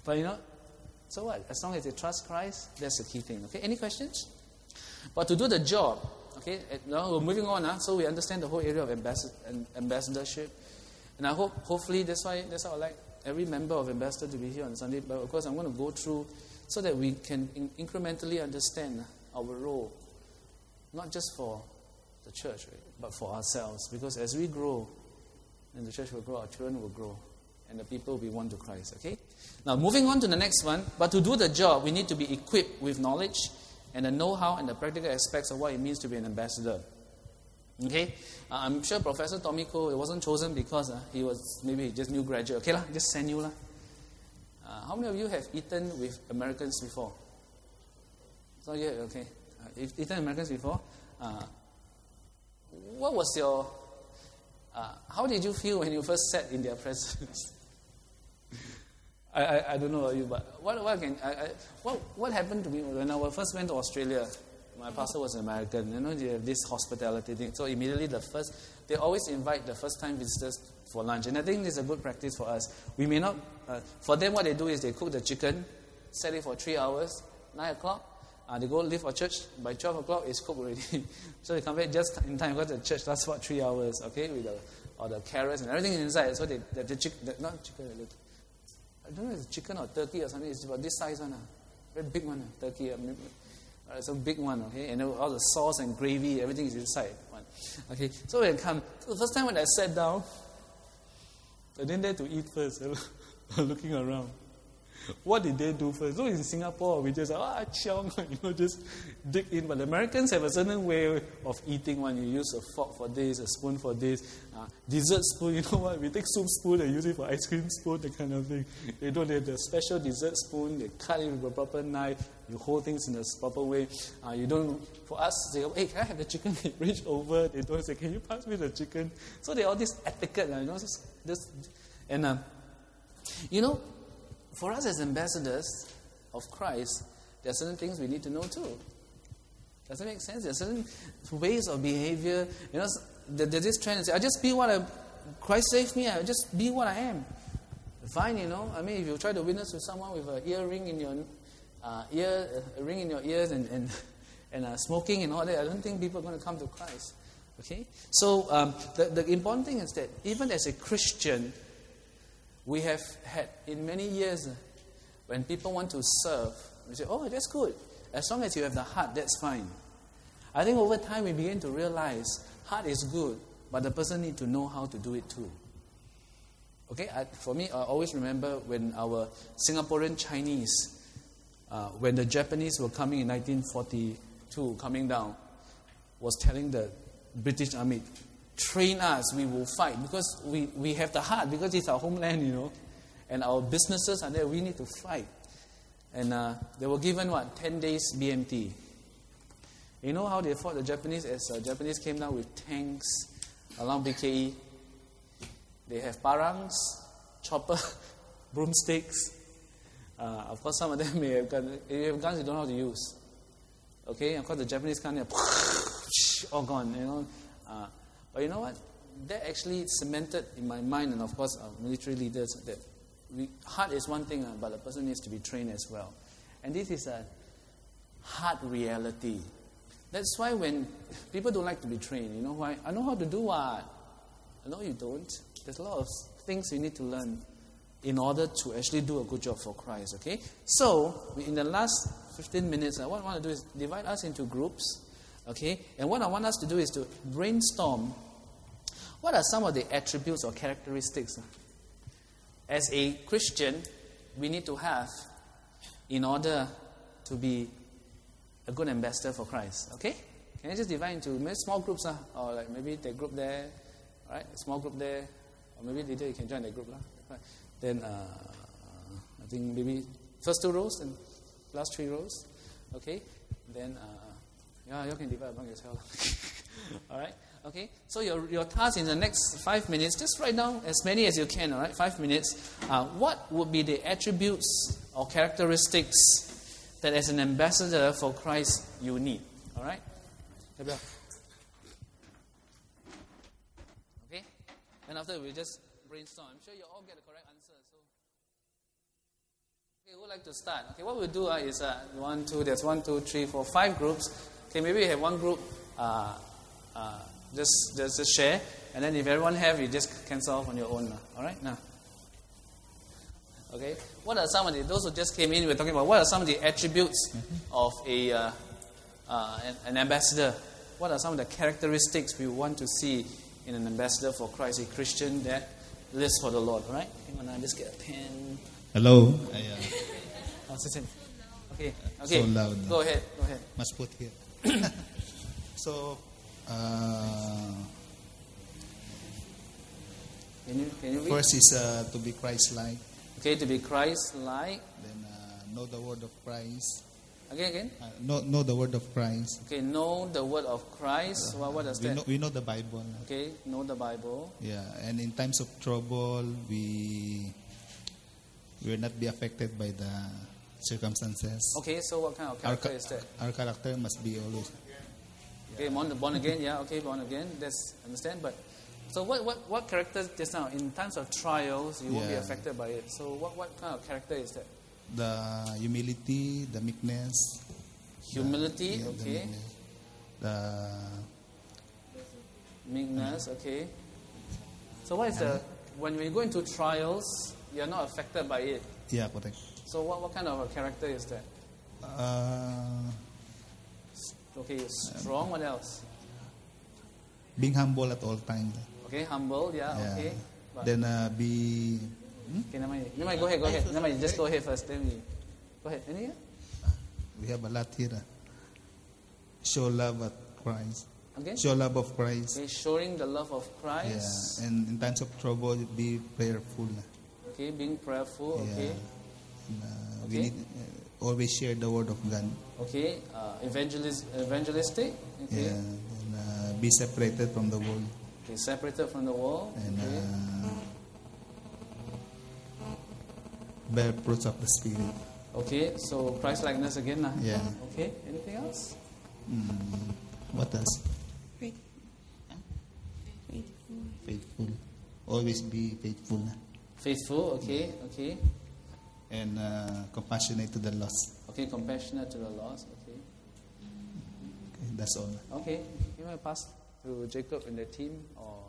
But you know, so what? As long as they trust Christ, that's the key thing. Okay, any questions? But to do the job, okay, now we're moving on, huh? So we understand the whole area of ambassador, ambassadorship. And I hope, hopefully, that's why that's why I like every member of Ambassador to be here on Sunday. But of course, I'm going to go through so that we can in- incrementally understand our role, not just for the church, right, but for ourselves. Because as we grow, then the church will grow, our children will grow, and the people will be won to Christ. Okay? Now, moving on to the next one. But to do the job, we need to be equipped with knowledge and the know-how and the practical aspects of what it means to be an ambassador. Okay? Uh, I'm sure Professor Tommy Koh wasn't chosen because uh, he was maybe just new graduate. Okay, lah, just send you. lah. Uh, how many of you have eaten with Americans before? So, yeah, okay. Uh, you've eaten Americans before? Uh, what was your... Uh, how did you feel when you first sat in their presence? I, I I don't know about you, but what what can I, I what what happened to me when I first went to Australia? My pastor was American. You know, they have this hospitality thing. So immediately the first, they always invite the first-time visitors for lunch, and I think this is a good practice for us. We may not. Uh, for them, what they do is they cook the chicken, set it for three hours, nine o'clock. Uh, they go leave for church. By twelve o'clock, it's cooked already. So they come back just in time because the church lasts about three hours. Okay, with the or the carrots and everything inside. So they the, the chicken, the, not chicken. The, I don't know if it's chicken or turkey or something. It's about this size one. Uh. Very big one. Uh. Turkey. Uh, uh, it's a big one. Okay. And all the sauce and gravy, everything is inside one. Okay. So when I come, so the first time when I sat down, I didn't dare to eat first. Looking around. What did they do first? So in Singapore, we just, ah, chiong, you know, just dig in. But the Americans have a certain way of eating one. You use a fork for this, a spoon for this, uh, dessert spoon, you know what? We take soup spoon and use it for ice cream spoon, that kind of thing. They don't have the special dessert spoon. They cut it with a proper knife. You hold things in a proper way. Uh, you don't, for us, say, hey, can I have the chicken? They reach over. They don't say, can you pass me the chicken? So they all this etiquette, you know, just, just and, uh, you know, for us as ambassadors of Christ, there are certain things we need to know too. Does that make sense? There are certain ways of behavior. You know, there's this trend. Say, I just be what I, Christ saved me. I just be what I am. Fine, you know. I mean, if you try to witness to someone with an earring in your uh, ear, a ring in your ears, and and and uh, smoking and all that, I don't think people are going to come to Christ. Okay. So um, the the important thing is that even as a Christian, we have had in many years, when people want to serve, we say, oh, that's good. As long as you have the heart, that's fine. I think over time we begin to realize heart is good, but the person needs to know how to do it too. Okay, I, for me, I always remember when our Singaporean Chinese, uh, when the Japanese were coming in nineteen forty-two, coming down, was telling the British Army, train us, we will fight, because we, we have the heart, because it's our homeland, you know, and our businesses are there, we need to fight. And uh, they were given, what, ten days B M T. You know how they fought the Japanese? As uh, Japanese came down with tanks along B K E, they have parangs, chopper, broomsticks. Uh, of course, some of them may have guns. If you have guns, you don't know how to use. Okay, of course, the Japanese can't, all gone, you know. Uh, But you know what? That actually cemented in my mind, and of course our military leaders, that we, heart is one thing, uh, but the person needs to be trained as well. And this is a heart reality. That's why when people don't like to be trained, you know why? I know how to do what? I know you don't. There's a lot of things you need to learn in order to actually do a good job for Christ, okay? So, in the last fifteen minutes, uh, what I want to do is divide us into groups, okay? And what I want us to do is to brainstorm what are some of the attributes or characteristics as a Christian we need to have in order to be a good ambassador for Christ? Okay? Can I just divide into maybe small groups, uh, or like maybe that group there, right? A small group there, or maybe later you can join that group, lah. Right. Then uh, I think maybe first two rows and last three rows. Okay? Then uh, yeah, you can divide among yourself. All right. Okay, so your your task in the next five minutes, just write down as many as you can, all right, five minutes. Uh, what would be the attributes or characteristics that as an ambassador for Christ you need, all right? Okay, and after we just brainstorm. I'm sure you all get the correct answer. So. like to start? Okay, what we'll do uh, is uh, one, two, there's one, two, three, four, five groups. Okay, maybe we have one group, uh, uh, just, just just share, and then if everyone have, you just cancel off on your own. Uh, all right, now. Okay, what are some of the, those who just came in, we're talking about what are some of the attributes mm-hmm. of a uh, uh, an, an ambassador? What are some of the characteristics we want to see in an ambassador for Christ, a Christian that lives for the Lord? All right, hang on, I'll just get a pen. Hello. I, uh, oh, sit in. Okay, okay. So loud. Go ahead, go ahead. Must put here. so, uh, can you can you read? First is uh, to be Christ-like. Okay, to be Christ-like. Then uh, know the word of Christ. Again, again. Uh, know know the word of Christ. Okay, know the word of Christ. Uh, what what does we that? Know, we know the Bible. Okay, know the Bible. Yeah, and in times of trouble, we we will not be affected by the circumstances. Okay, so what kind of character our, is that? Our character must be always. Okay, born, born again, yeah, okay, born again, that's understand. But so what what what character just now? In times of trials, you won't be Yeah. affected by it. So what what kind of character is that? The humility, the meekness. Humility, the, yeah, okay. The meekness, okay. So what is the when we go into trials, you are not affected by it. Yeah, correct. So what what kind of a character is that? Uh, Okay, strong. What else? Being humble at all times. Okay, humble. Yeah. Yeah. Okay. But, Then uh, be. Hmm? okay, never mind. Never mind. Go ahead. Go ahead. Never mind. Just go ahead first. Then we go ahead. Any? We have a lot here. Uh, show love at Christ. Okay. Show love of Christ. Okay, showing the love of Christ. Yeah. And in times of trouble, be prayerful. Okay, being prayerful. Okay. Yeah. And, uh, Okay. We need uh, always share the word of God. Okay. Uh, evangelist, evangelistic. Okay. Yeah. And uh, be separated from the world. Okay, separated from the world. And Okay. uh, bear fruits of the Spirit. Okay. So Christ likeness again, nah? Yeah. Okay. Anything else? Mm, what else? Faith. Faithful. Faithful. Always be faithful. Faithful. Okay. Okay. And uh, compassionate to the lost. Okay. Compassionate to the lost. Okay. Okay, that's all. Okay. You want to pass to Jacob and the team, or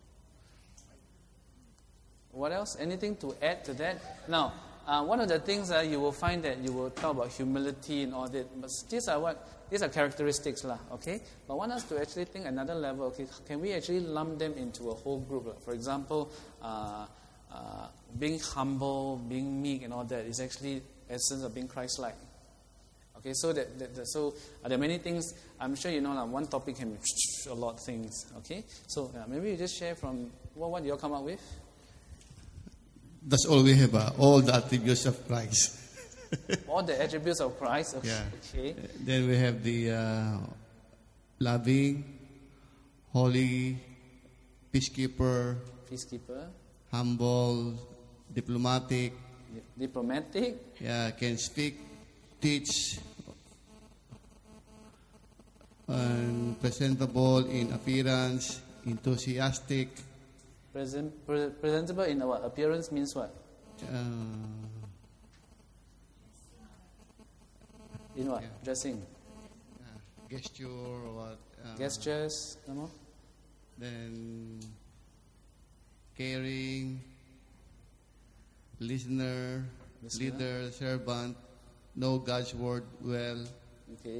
what else? Anything to add to that? Now, uh, one of the things that uh, you will find that you will talk about humility and all that, but these are what these are characteristics, lah. Okay. But I want us to actually think another level. Okay, can we actually lump them into a whole group? Like, for example, uh, uh, being humble, being meek, and all that is actually essence of being Christ-like. Okay, so that, that, that so are there many things? I'm sure you know like one topic can be a lot of things. Okay, so uh, maybe you just share from what what you all come up with. That's all we have, uh, all the attributes of Christ. All the attributes of Christ. Okay. Yeah. Okay. Then we have the uh, loving, holy, peacekeeper, Peacekeeper, humble, diplomatic, diplomatic, yeah, can speak, teach, and presentable in appearance, enthusiastic, present, pre- presentable in our appearance means what? uh, In what? Yeah. Dressing, uh, gesture, or what? Uh, gestures, no more? Then caring, listener, Listener. leader, servant, know God's word well, Okay.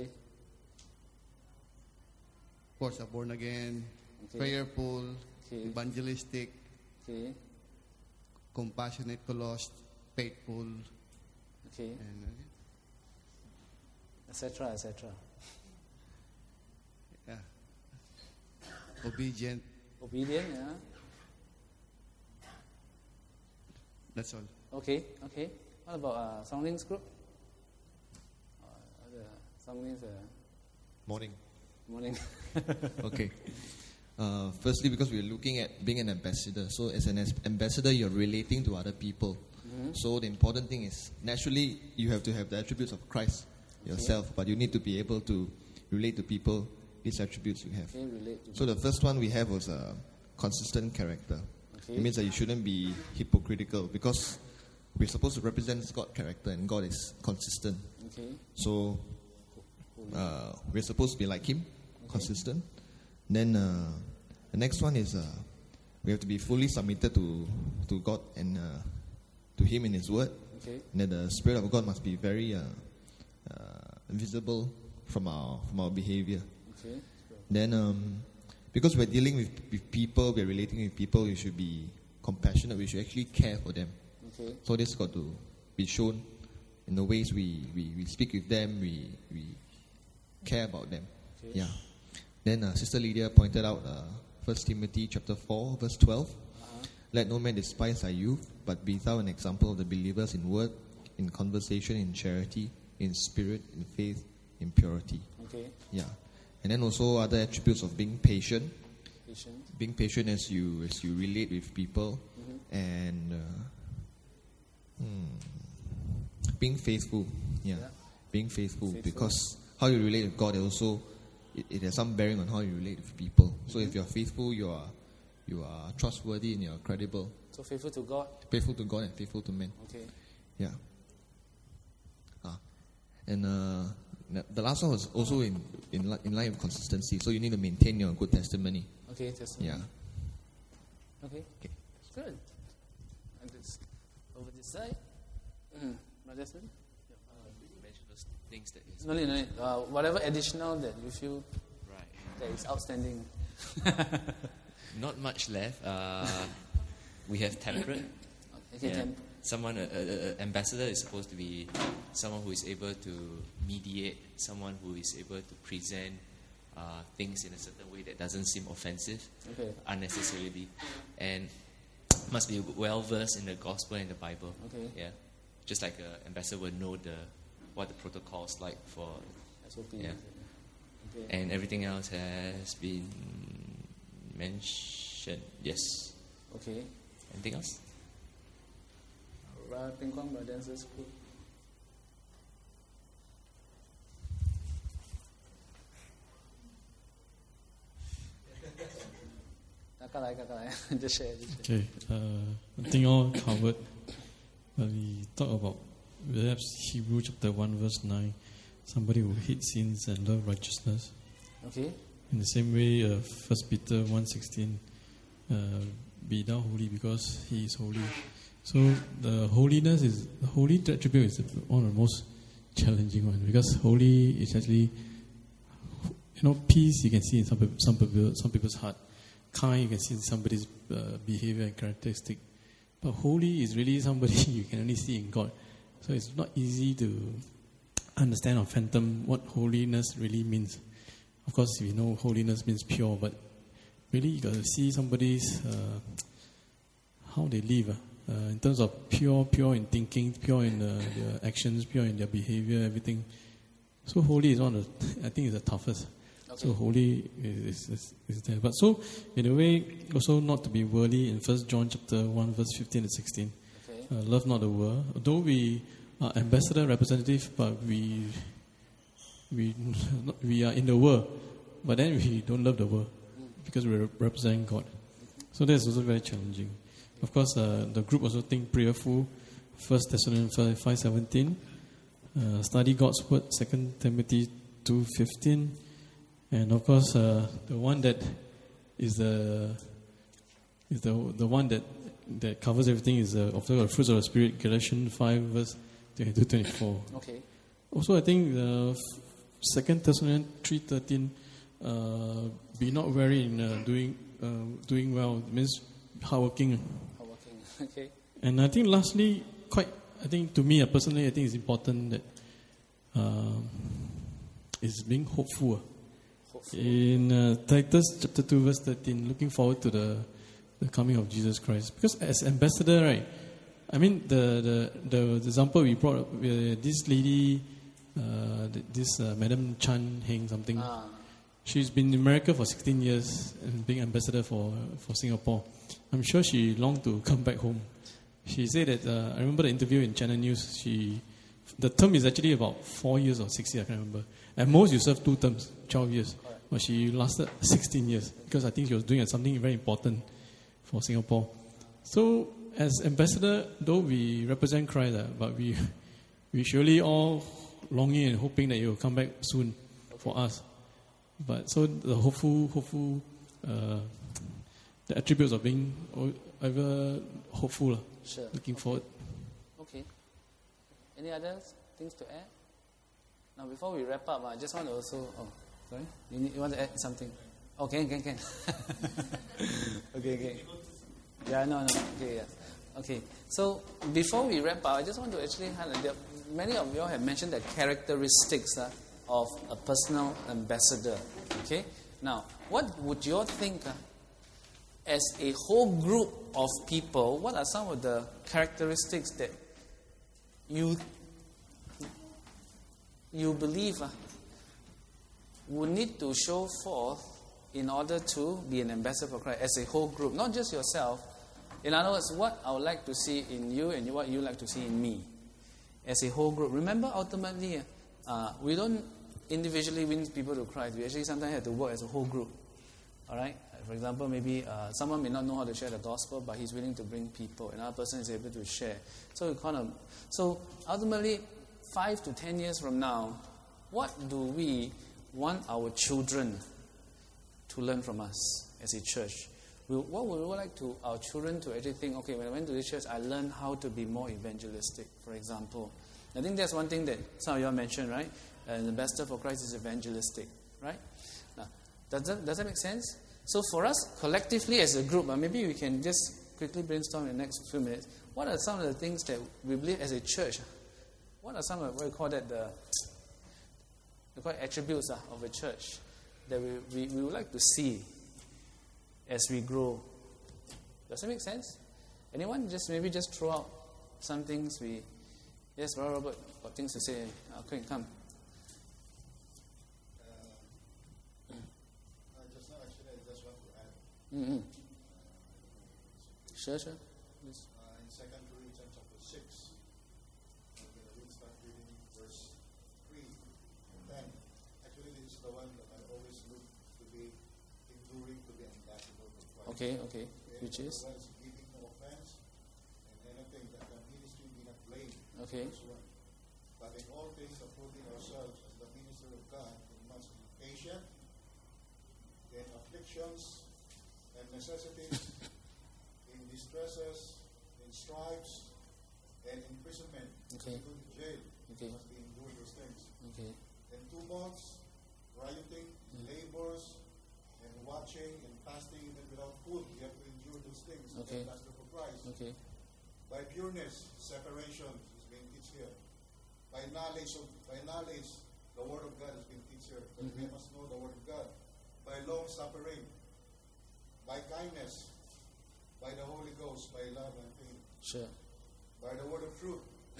of course, are born again, Okay. prayerful, Okay. evangelistic, Okay. compassionate to lost, faithful, Okay. and uh, et cetera, et cetera. yeah, obedient. Obedient, yeah. That's all. Okay, okay. What about uh, Songling's group? Uh, the Songling's uh, Morning. morning. Okay. Uh, firstly, because we're looking at being an ambassador. So, as an as- ambassador, you're relating to other people. Mm-hmm. So, the important thing is naturally you have to have the attributes of Christ yourself, but you need to be able to relate to people these attributes you have. Okay, relate to So, the first one we have was a consistent character. Okay. It means that you shouldn't be hypocritical because we're supposed to represent God's character, and God is consistent. Okay. So uh, we're supposed to be like Him, Okay. consistent. Then uh, the next one is uh, we have to be fully submitted to to God and uh, to Him in His Word. Okay. And then the Spirit of God must be very uh, uh, visible from our from our behavior. Okay. Then, um, because we're dealing with, with people, we're relating with people, we should be compassionate. We should actually care for them. Okay. So this got to be shown in the ways we, we, we speak with them, we we care about them. Okay. Yeah. Then uh, Sister Lydia pointed out uh, First Timothy chapter four, verse twelve. Uh-huh. Let no man despise thy youth, but be thou an example of the believers in word, in conversation, in charity, in spirit, in faith, in purity. Okay. Yeah. And then also other attributes of being patient. Patient. Being patient as you as you relate with people, Mm-hmm. and uh, hmm, being faithful. Yeah. Yeah. Being faithful, Faithful. because how you relate with God also it, it has some bearing on how you relate with people. So if Mm-hmm. you're faithful, you are you are trustworthy and you're credible. So faithful to God. Faithful to God and faithful to men. Okay. Yeah. Ah. And uh, the last one was also in in, li- in line with consistency. So you need to maintain your good testimony. Okay. Testimony. Yeah. Okay. Okay. Good. And this over this side. Mm. Brother Smith? You mentioned those things that is No need, no need. Uh, whatever additional that you feel right. that is outstanding. Not much left. Uh, we have temperate. Okay. Yeah. Temp- Someone, an ambassador is supposed to be someone who is able to mediate, someone who is able to present uh, things in a certain way that doesn't seem offensive okay. unnecessarily, and must be well versed in the gospel and the Bible. Okay. Yeah, just like an ambassador would know the what the protocols like for, S O P. Yeah. Okay. and everything else has been mentioned. Yes. Okay. Anything else? Brother Ping Kwang, Brother Dancer's group. Kakak lai, kakak lai. Just share, just share. Okay, uh, I think all covered. But we talk about perhaps Hebrew chapter one verse nine. Somebody who hates sins and love righteousness. Okay. In the same way, uh, First Peter one sixteen, uh, be thou holy because he is holy. So the holiness is the holy attribute is one of the most challenging one, because holy is actually, you know, peace you can see in some people, some people, some people's heart. Kind you can see in somebody's uh, behavior and characteristic. But holy is really somebody you can only see in God. So it's not easy to understand or fathom what holiness really means. Of course, we know holiness means pure, but really you got to see somebody's uh, how they live. Uh, uh, in terms of pure, pure in thinking, pure in uh, their actions, pure in their behavior, everything. So holy is one of the, I think, is the toughest. Okay. So holy is, is, is there. But so, in a way, also not to be worldly in First John chapter one, verse fifteen and sixteen. Okay. Uh, love not the world. Although we are ambassador, representative, but we we we are in the world, but then we don't love the world because we represent God. So that's also very challenging. Of course, uh, the group also think prayerful. First Thessalonians five seventeen. Uh, study God's word. Second Timothy two fifteen. And of course, uh, the one that is the is the the one that that covers everything is uh, of the fruits of the Spirit. Galatians five verse twenty-two twenty-four. Okay. Also, I think the Second Thessalonians three thirteen. Uh, be not weary in uh, doing uh, doing well. It means hardworking. Hardworking. Okay. And I think lastly, quite I think to me uh, personally, I think it's important that uh, is being hopeful. Hopefully. In uh, Titus chapter two verse thirteen, looking forward to the the coming of Jesus Christ. Because as ambassador, right? I mean the the the, the example we brought up, uh, this lady, uh, this uh, Madam Chan Heng something. Ah. She's been in America for sixteen years and being ambassador for for Singapore. I'm sure she longed to come back home. She said that uh, I remember the interview in Channel News. She the term is actually about four years or six years. I can't remember. At most, you serve two terms, twelve years. But she lasted sixteen years because I think she was doing something very important for Singapore. So as ambassador, though we represent Christ, uh, but we we surely all longing and hoping that you will come back soon for us. But so the hopeful, hopeful, uh, the attributes of being ever hopeful, uh, Sure. looking Okay. forward. Okay. Any other things to add? Now, before we wrap up, I just want to also. Oh, sorry. You, need, you want to add something? Okay, can, can. okay, okay. Yeah, no, no. Okay, yeah. Okay. So before we wrap up, I just want to actually highlight that many of you all have mentioned the characteristics uh, of a personal ambassador. Okay. Now, what would you all think? Uh, as a whole group of people, what are some of the characteristics that you you believe uh, would need to show forth in order to be an ambassador for Christ as a whole group, not just yourself? In other words, what I would like to see in you and what you like to see in me as a whole group. Remember, ultimately, uh, we don't individually win people to Christ. We actually sometimes have to work as a whole group. All right? For example, maybe uh, someone may not know how to share the gospel, but he's willing to bring people. Another person is able to share. So we kind of, so ultimately, five to ten years from now, what do we want our children to learn from us as a church? We, what would we like to our children to actually think? Okay, when I went to this church, I learned how to be more evangelistic. For example, I think that's one thing that some of you all mentioned, right? An ambassador for Christ is evangelistic, right? Now, does that does that make sense? So for us, collectively as a group, uh, maybe we can just quickly brainstorm in the next few minutes. What are some of the things that we believe as a church? What are some of what we call that the, the call it attributes uh, of a church that we, we, we would like to see as we grow? Does that make sense? Anyone? Just maybe just throw out some things we. Yes, Brother Robert, got things to say. Okay, come. Mm-hmm. Sure, sure. Please. Uh, in Second Corinthians chapter six, I'm going to read, start reading verse three and ten. Actually, this is the one that I always look to be enduring to be ambassador for Christ. Okay, okay. Which is? Otherwise, giving no offense and anything that the ministry be not blamed. Okay. Verse one. But in all things, approving ourselves as the minister of God, we must be patient in afflictions and necessities, in distresses, in stripes, and imprisonment, Okay. even to jail. Okay. Must be endured those things. Okay. And tumults, rioting, Mm. labors, and watching and fasting even without food. You have to endure those things. Okay. That's the for Christ. Okay. By pureness, separation is being taught here. By knowledge of by knowledge, the word of God is being taught here. But we Mhm. must know the word of God. By long suffering, by kindness, by the Holy Ghost, by love and faith, Sure. by the word of truth,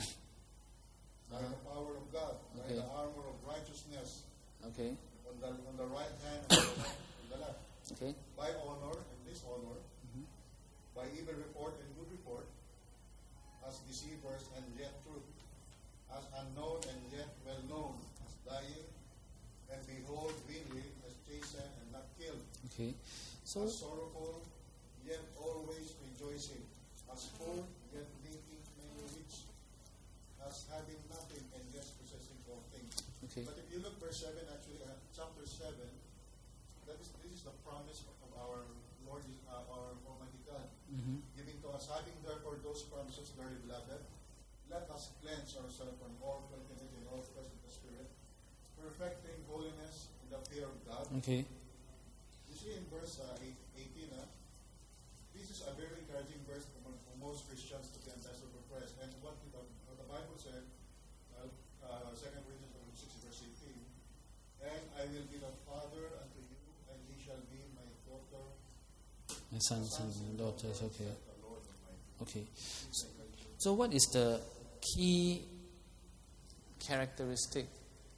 by Uh-huh. the power of God, by Okay. the armor of righteousness, Okay. on the on the right hand and on the, on the left, Okay. by honor and dishonor, Mhm. by evil report and good report, as deceivers and yet truth, as unknown and yet well known, as dying and behold weanly, as chastened and not killed, Okay. So, as sorrowful yet always rejoicing, as poor yet making many rich, as having nothing and yet possessing all things. okay. But if you look verse seven, actually, uh, chapter seven, that is, this is the promise of our Lord, uh, our Almighty God, Mm-hmm. giving to us. Having therefore those promises, very beloved, let us cleanse ourselves from all filthiness and all flesh of the Spirit, perfecting holiness in the fear of God. Okay. You see in verse uh, eight, eighteen, uh, this is a very encouraging verse for, for most Christians to be ambassador for Christ. And what the, what the Bible said, uh, uh, Second Corinthians six, verse eighteen, and I will be the father unto you, and ye shall be my daughter, My sons sons and and daughters. daughters, Okay. saith the Lord Almighty. Okay. So, so what is the key characteristic?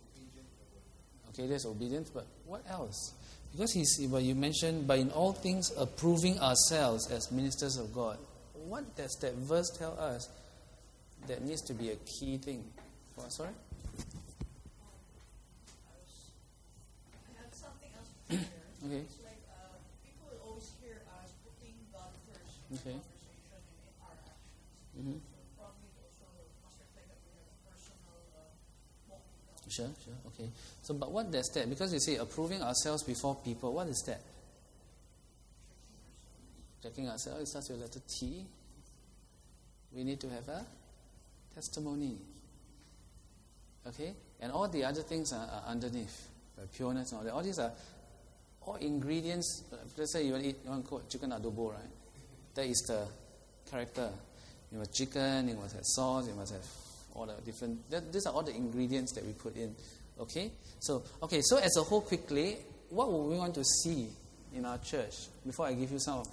Okay, there's obedience, but what else? Because he's, but you mentioned, but in all things approving ourselves as ministers of God. What does that verse tell us that needs to be a key thing? What, sorry? I have something else to share. Okay. It's like uh, people will always hear us putting God first in Okay. our conversation and in our Mm-hmm. Probably also must reflect that we have a personal uh, walk with God. Sure, sure, okay. So, but what does that? Because you say approving ourselves before people, what is that? Checking ourselves, it starts with letter T. We need to have a testimony. Okay? And all the other things are, are underneath. Like pureness and all that. All these are all ingredients. Let's say you want to eat, you want to cook chicken adobo, right? That is the character. You must chicken, you must have sauce, you must have all the different. That, these are all the ingredients that we put in. Okay? So, okay, so as a whole, quickly, what would we want to see in our church? Before I give you some of.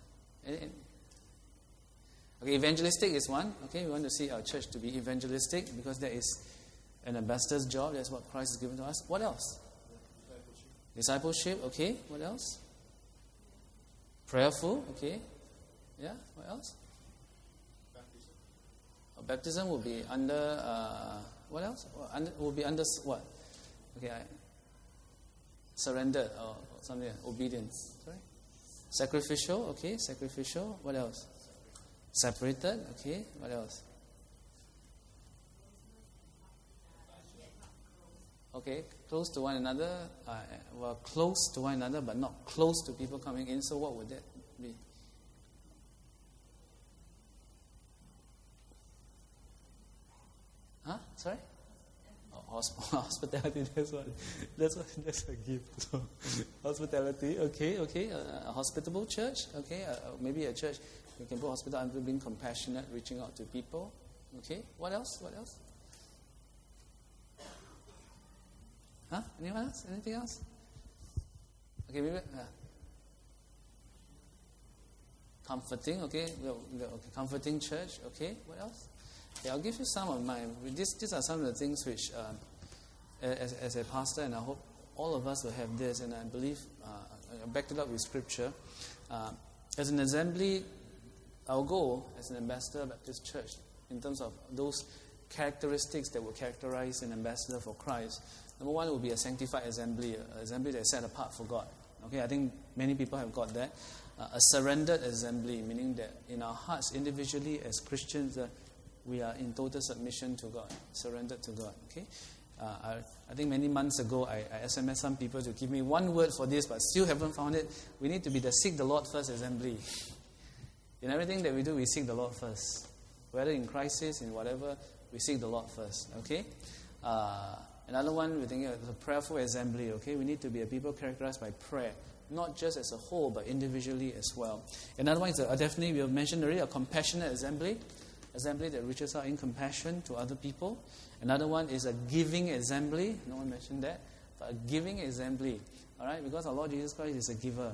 Okay, evangelistic is one. Okay, we want to see our church to be evangelistic because that is an ambassador's job. That's what Christ has given to us. What else? Discipleship. Discipleship. Okay. What else? Prayerful. Okay. Yeah. What else? Baptism. Uh, baptism will be under. Uh, what else? Well, under, will be under what? Okay. I, surrender or something. Obedience. Sorry. Sacrificial. Okay. Sacrificial. What else? Separated. Okay. What else? Okay, close to one another. Uh, well, close to one another, but not close to people coming in. So, what would that be? Huh? Sorry? Oh, hosp- hospitality. That's what. That's what. That's a gift. So, hospitality. Okay. Okay. Uh, a hospitable church. Okay. Uh, maybe a church you can put hospitality, being compassionate, reaching out to people. Okay. What else? What else? Huh? Anyone else? Anything else? Okay, maybe. Uh, comforting, okay. okay. Comforting church, okay. What else? Okay, I'll give you some of mine. These, these are some of the things which, uh, as, as a pastor, and I hope all of us will have this, and I believe, uh, I backed it up with scripture. Uh, as an assembly, our goal as an ambassador Baptist Church, in terms of those characteristics that will characterize an ambassador for Christ. Number one will be a sanctified assembly, an assembly that is set apart for God. Okay, I think many people have got that. Uh, a surrendered assembly, meaning that in our hearts, individually as Christians, uh, we are in total submission to God, surrendered to God. Okay, uh, I, I think many months ago I, I S M S some people to give me one word for this, but still haven't found it. We need to be the seek the Lord first assembly. In everything that we do, we seek the Lord first. Whether in crisis, in whatever, we seek the Lord first. Okay. Uh, Another one, we're thinking of a prayerful assembly, okay? We need to be a people characterized by prayer, not just as a whole, but individually as well. Another one is a, definitely, we have mentioned already, a compassionate assembly, assembly that reaches out in compassion to other people. Another one is a giving assembly. No one mentioned that, but a giving assembly, all right? Because our Lord Jesus Christ is a giver.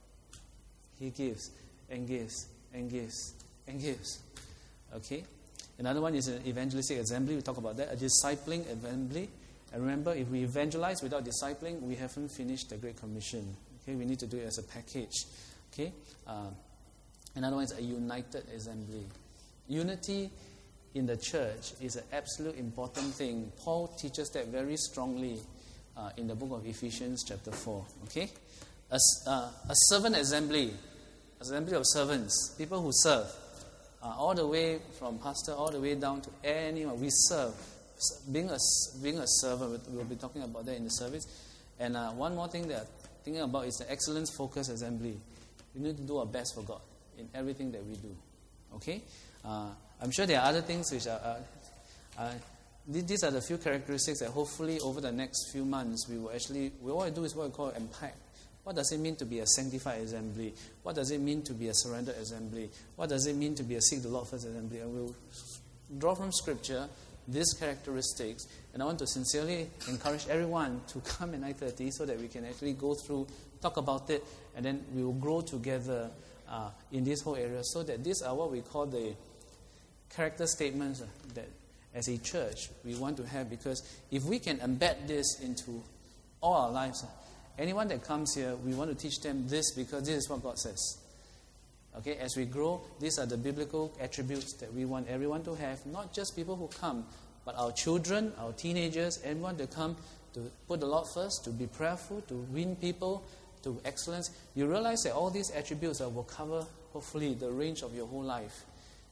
He gives and gives and gives and gives, okay? Another one is an evangelistic assembly. We talk about that. A discipling assembly. And remember, if we evangelize without discipling, we haven't finished the Great Commission. Okay, we need to do it as a package. Okay, uh, another one is a united assembly. Unity in the church is an absolute important thing. Paul teaches that very strongly uh, in the book of Ephesians, chapter four. Okay, a, uh, a servant assembly, assembly of servants, people who serve, uh, all the way from pastor all the way down to anyone. We serve. Being a, being a servant, we'll be talking about that in the service. And uh, one more thing that I'm thinking about is the excellence focused assembly. We need to do our best for God in everything that we do. Okay? Uh, I'm sure there are other things which are... Uh, uh, these are the few characteristics that hopefully over the next few months we will actually... We what we do is what we call impact. What does it mean to be a sanctified assembly? What does it mean to be a surrendered assembly? What does it mean to be a seek the Lord first assembly? And we'll draw from scripture these characteristics, and I want to sincerely encourage everyone to come at nine thirty so that we can actually go through, talk about it, and then we will grow together uh, in this whole area, so that these are what we call the character statements uh, that as a church we want to have, because if we can embed this into all our lives, uh, anyone that comes here, we want to teach them this because this is what God says. Okay, as we grow, these are the biblical attributes that we want everyone to have, not just people who come, but our children, our teenagers, everyone to come to put the Lord first, to be prayerful, to win people to excellence. You realize that all these attributes uh, will cover, hopefully, the range of your whole life.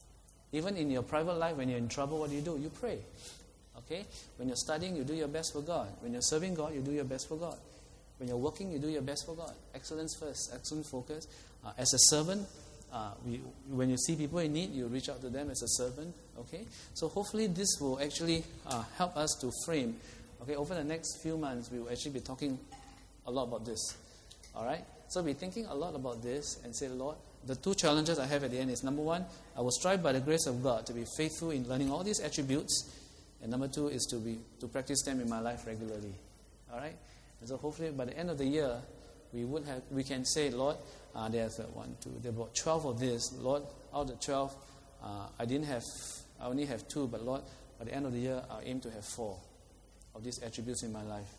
Even in your private life, when you're in trouble, what do you do? You pray. Okay? When you're studying, you do your best for God. When you're serving God, you do your best for God. When you're working, you do your best for God. Excellence first, excellent focus. Uh, as a servant, uh, we, when you see people in need, you reach out to them as a servant. Okay? So hopefully this will actually uh, help us to frame. Okay, over the next few months, we will actually be talking a lot about this. All right? So be thinking a lot about this and say, Lord, the two challenges I have at the end is, number one, I will strive by the grace of God to be faithful in learning all these attributes. And number two is to be to practice them in my life regularly. All right? And so hopefully by the end of the year, we would have we can say, Lord, uh, there's uh, one, two, there were twelve of this. Lord, out of the twelve, uh, I didn't have, I only have two, but Lord, by the end of the year, I aim to have four of these attributes in my life.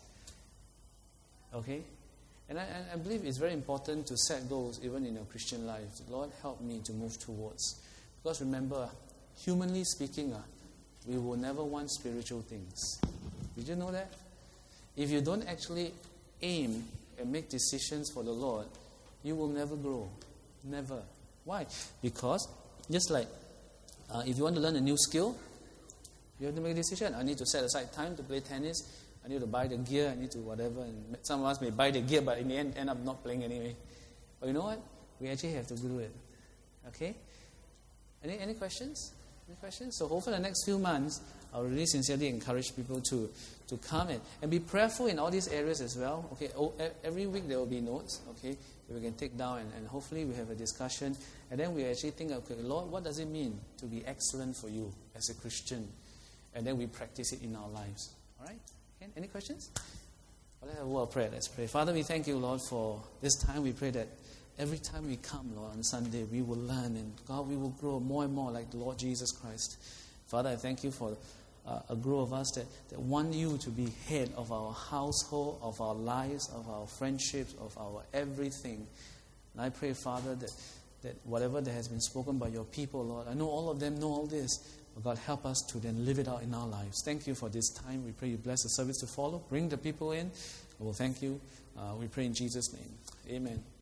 Okay? And I, I believe it's very important to set goals even in your Christian life. Lord, help me to move towards. Because remember, humanly speaking, uh, we will never want spiritual things. Did you know that? If you don't actually aim and make decisions for the Lord, you will never grow. Never. Why? Because just like uh, if you want to learn a new skill, you have to make a decision. I need to set aside time to play tennis. I need to buy the gear. I need to whatever. And some of us may buy the gear, but in the end, end up not playing anyway. But you know what? We actually have to do it. Okay? Any any questions? Any questions? So over the next few months, I really sincerely encourage people to, to come in and be prayerful in all these areas as well. Okay? Oh, every week there will be notes. Okay? That we can take down and, and hopefully we have a discussion. And then we actually think, okay, Lord, what does it mean to be excellent for you as a Christian? And then we practice it in our lives. All right? Okay? Any questions? Well, let's have a word of prayer. Let's pray. Father, we thank you, Lord, for this time. We pray that every time we come, Lord, on Sunday, we will learn and, God, we will grow more and more like the Lord Jesus Christ. Father, I thank you for uh, a grow of us that, that want you to be head of our household, of our lives, of our friendships, of our everything. And I pray, Father, that, that whatever that has been spoken by your people, Lord, I know all of them know all this, but God, help us to then live it out in our lives. Thank you for this time. We pray you bless the service to follow. Bring the people in. We'll thank you. Uh, we pray in Jesus' name. Amen.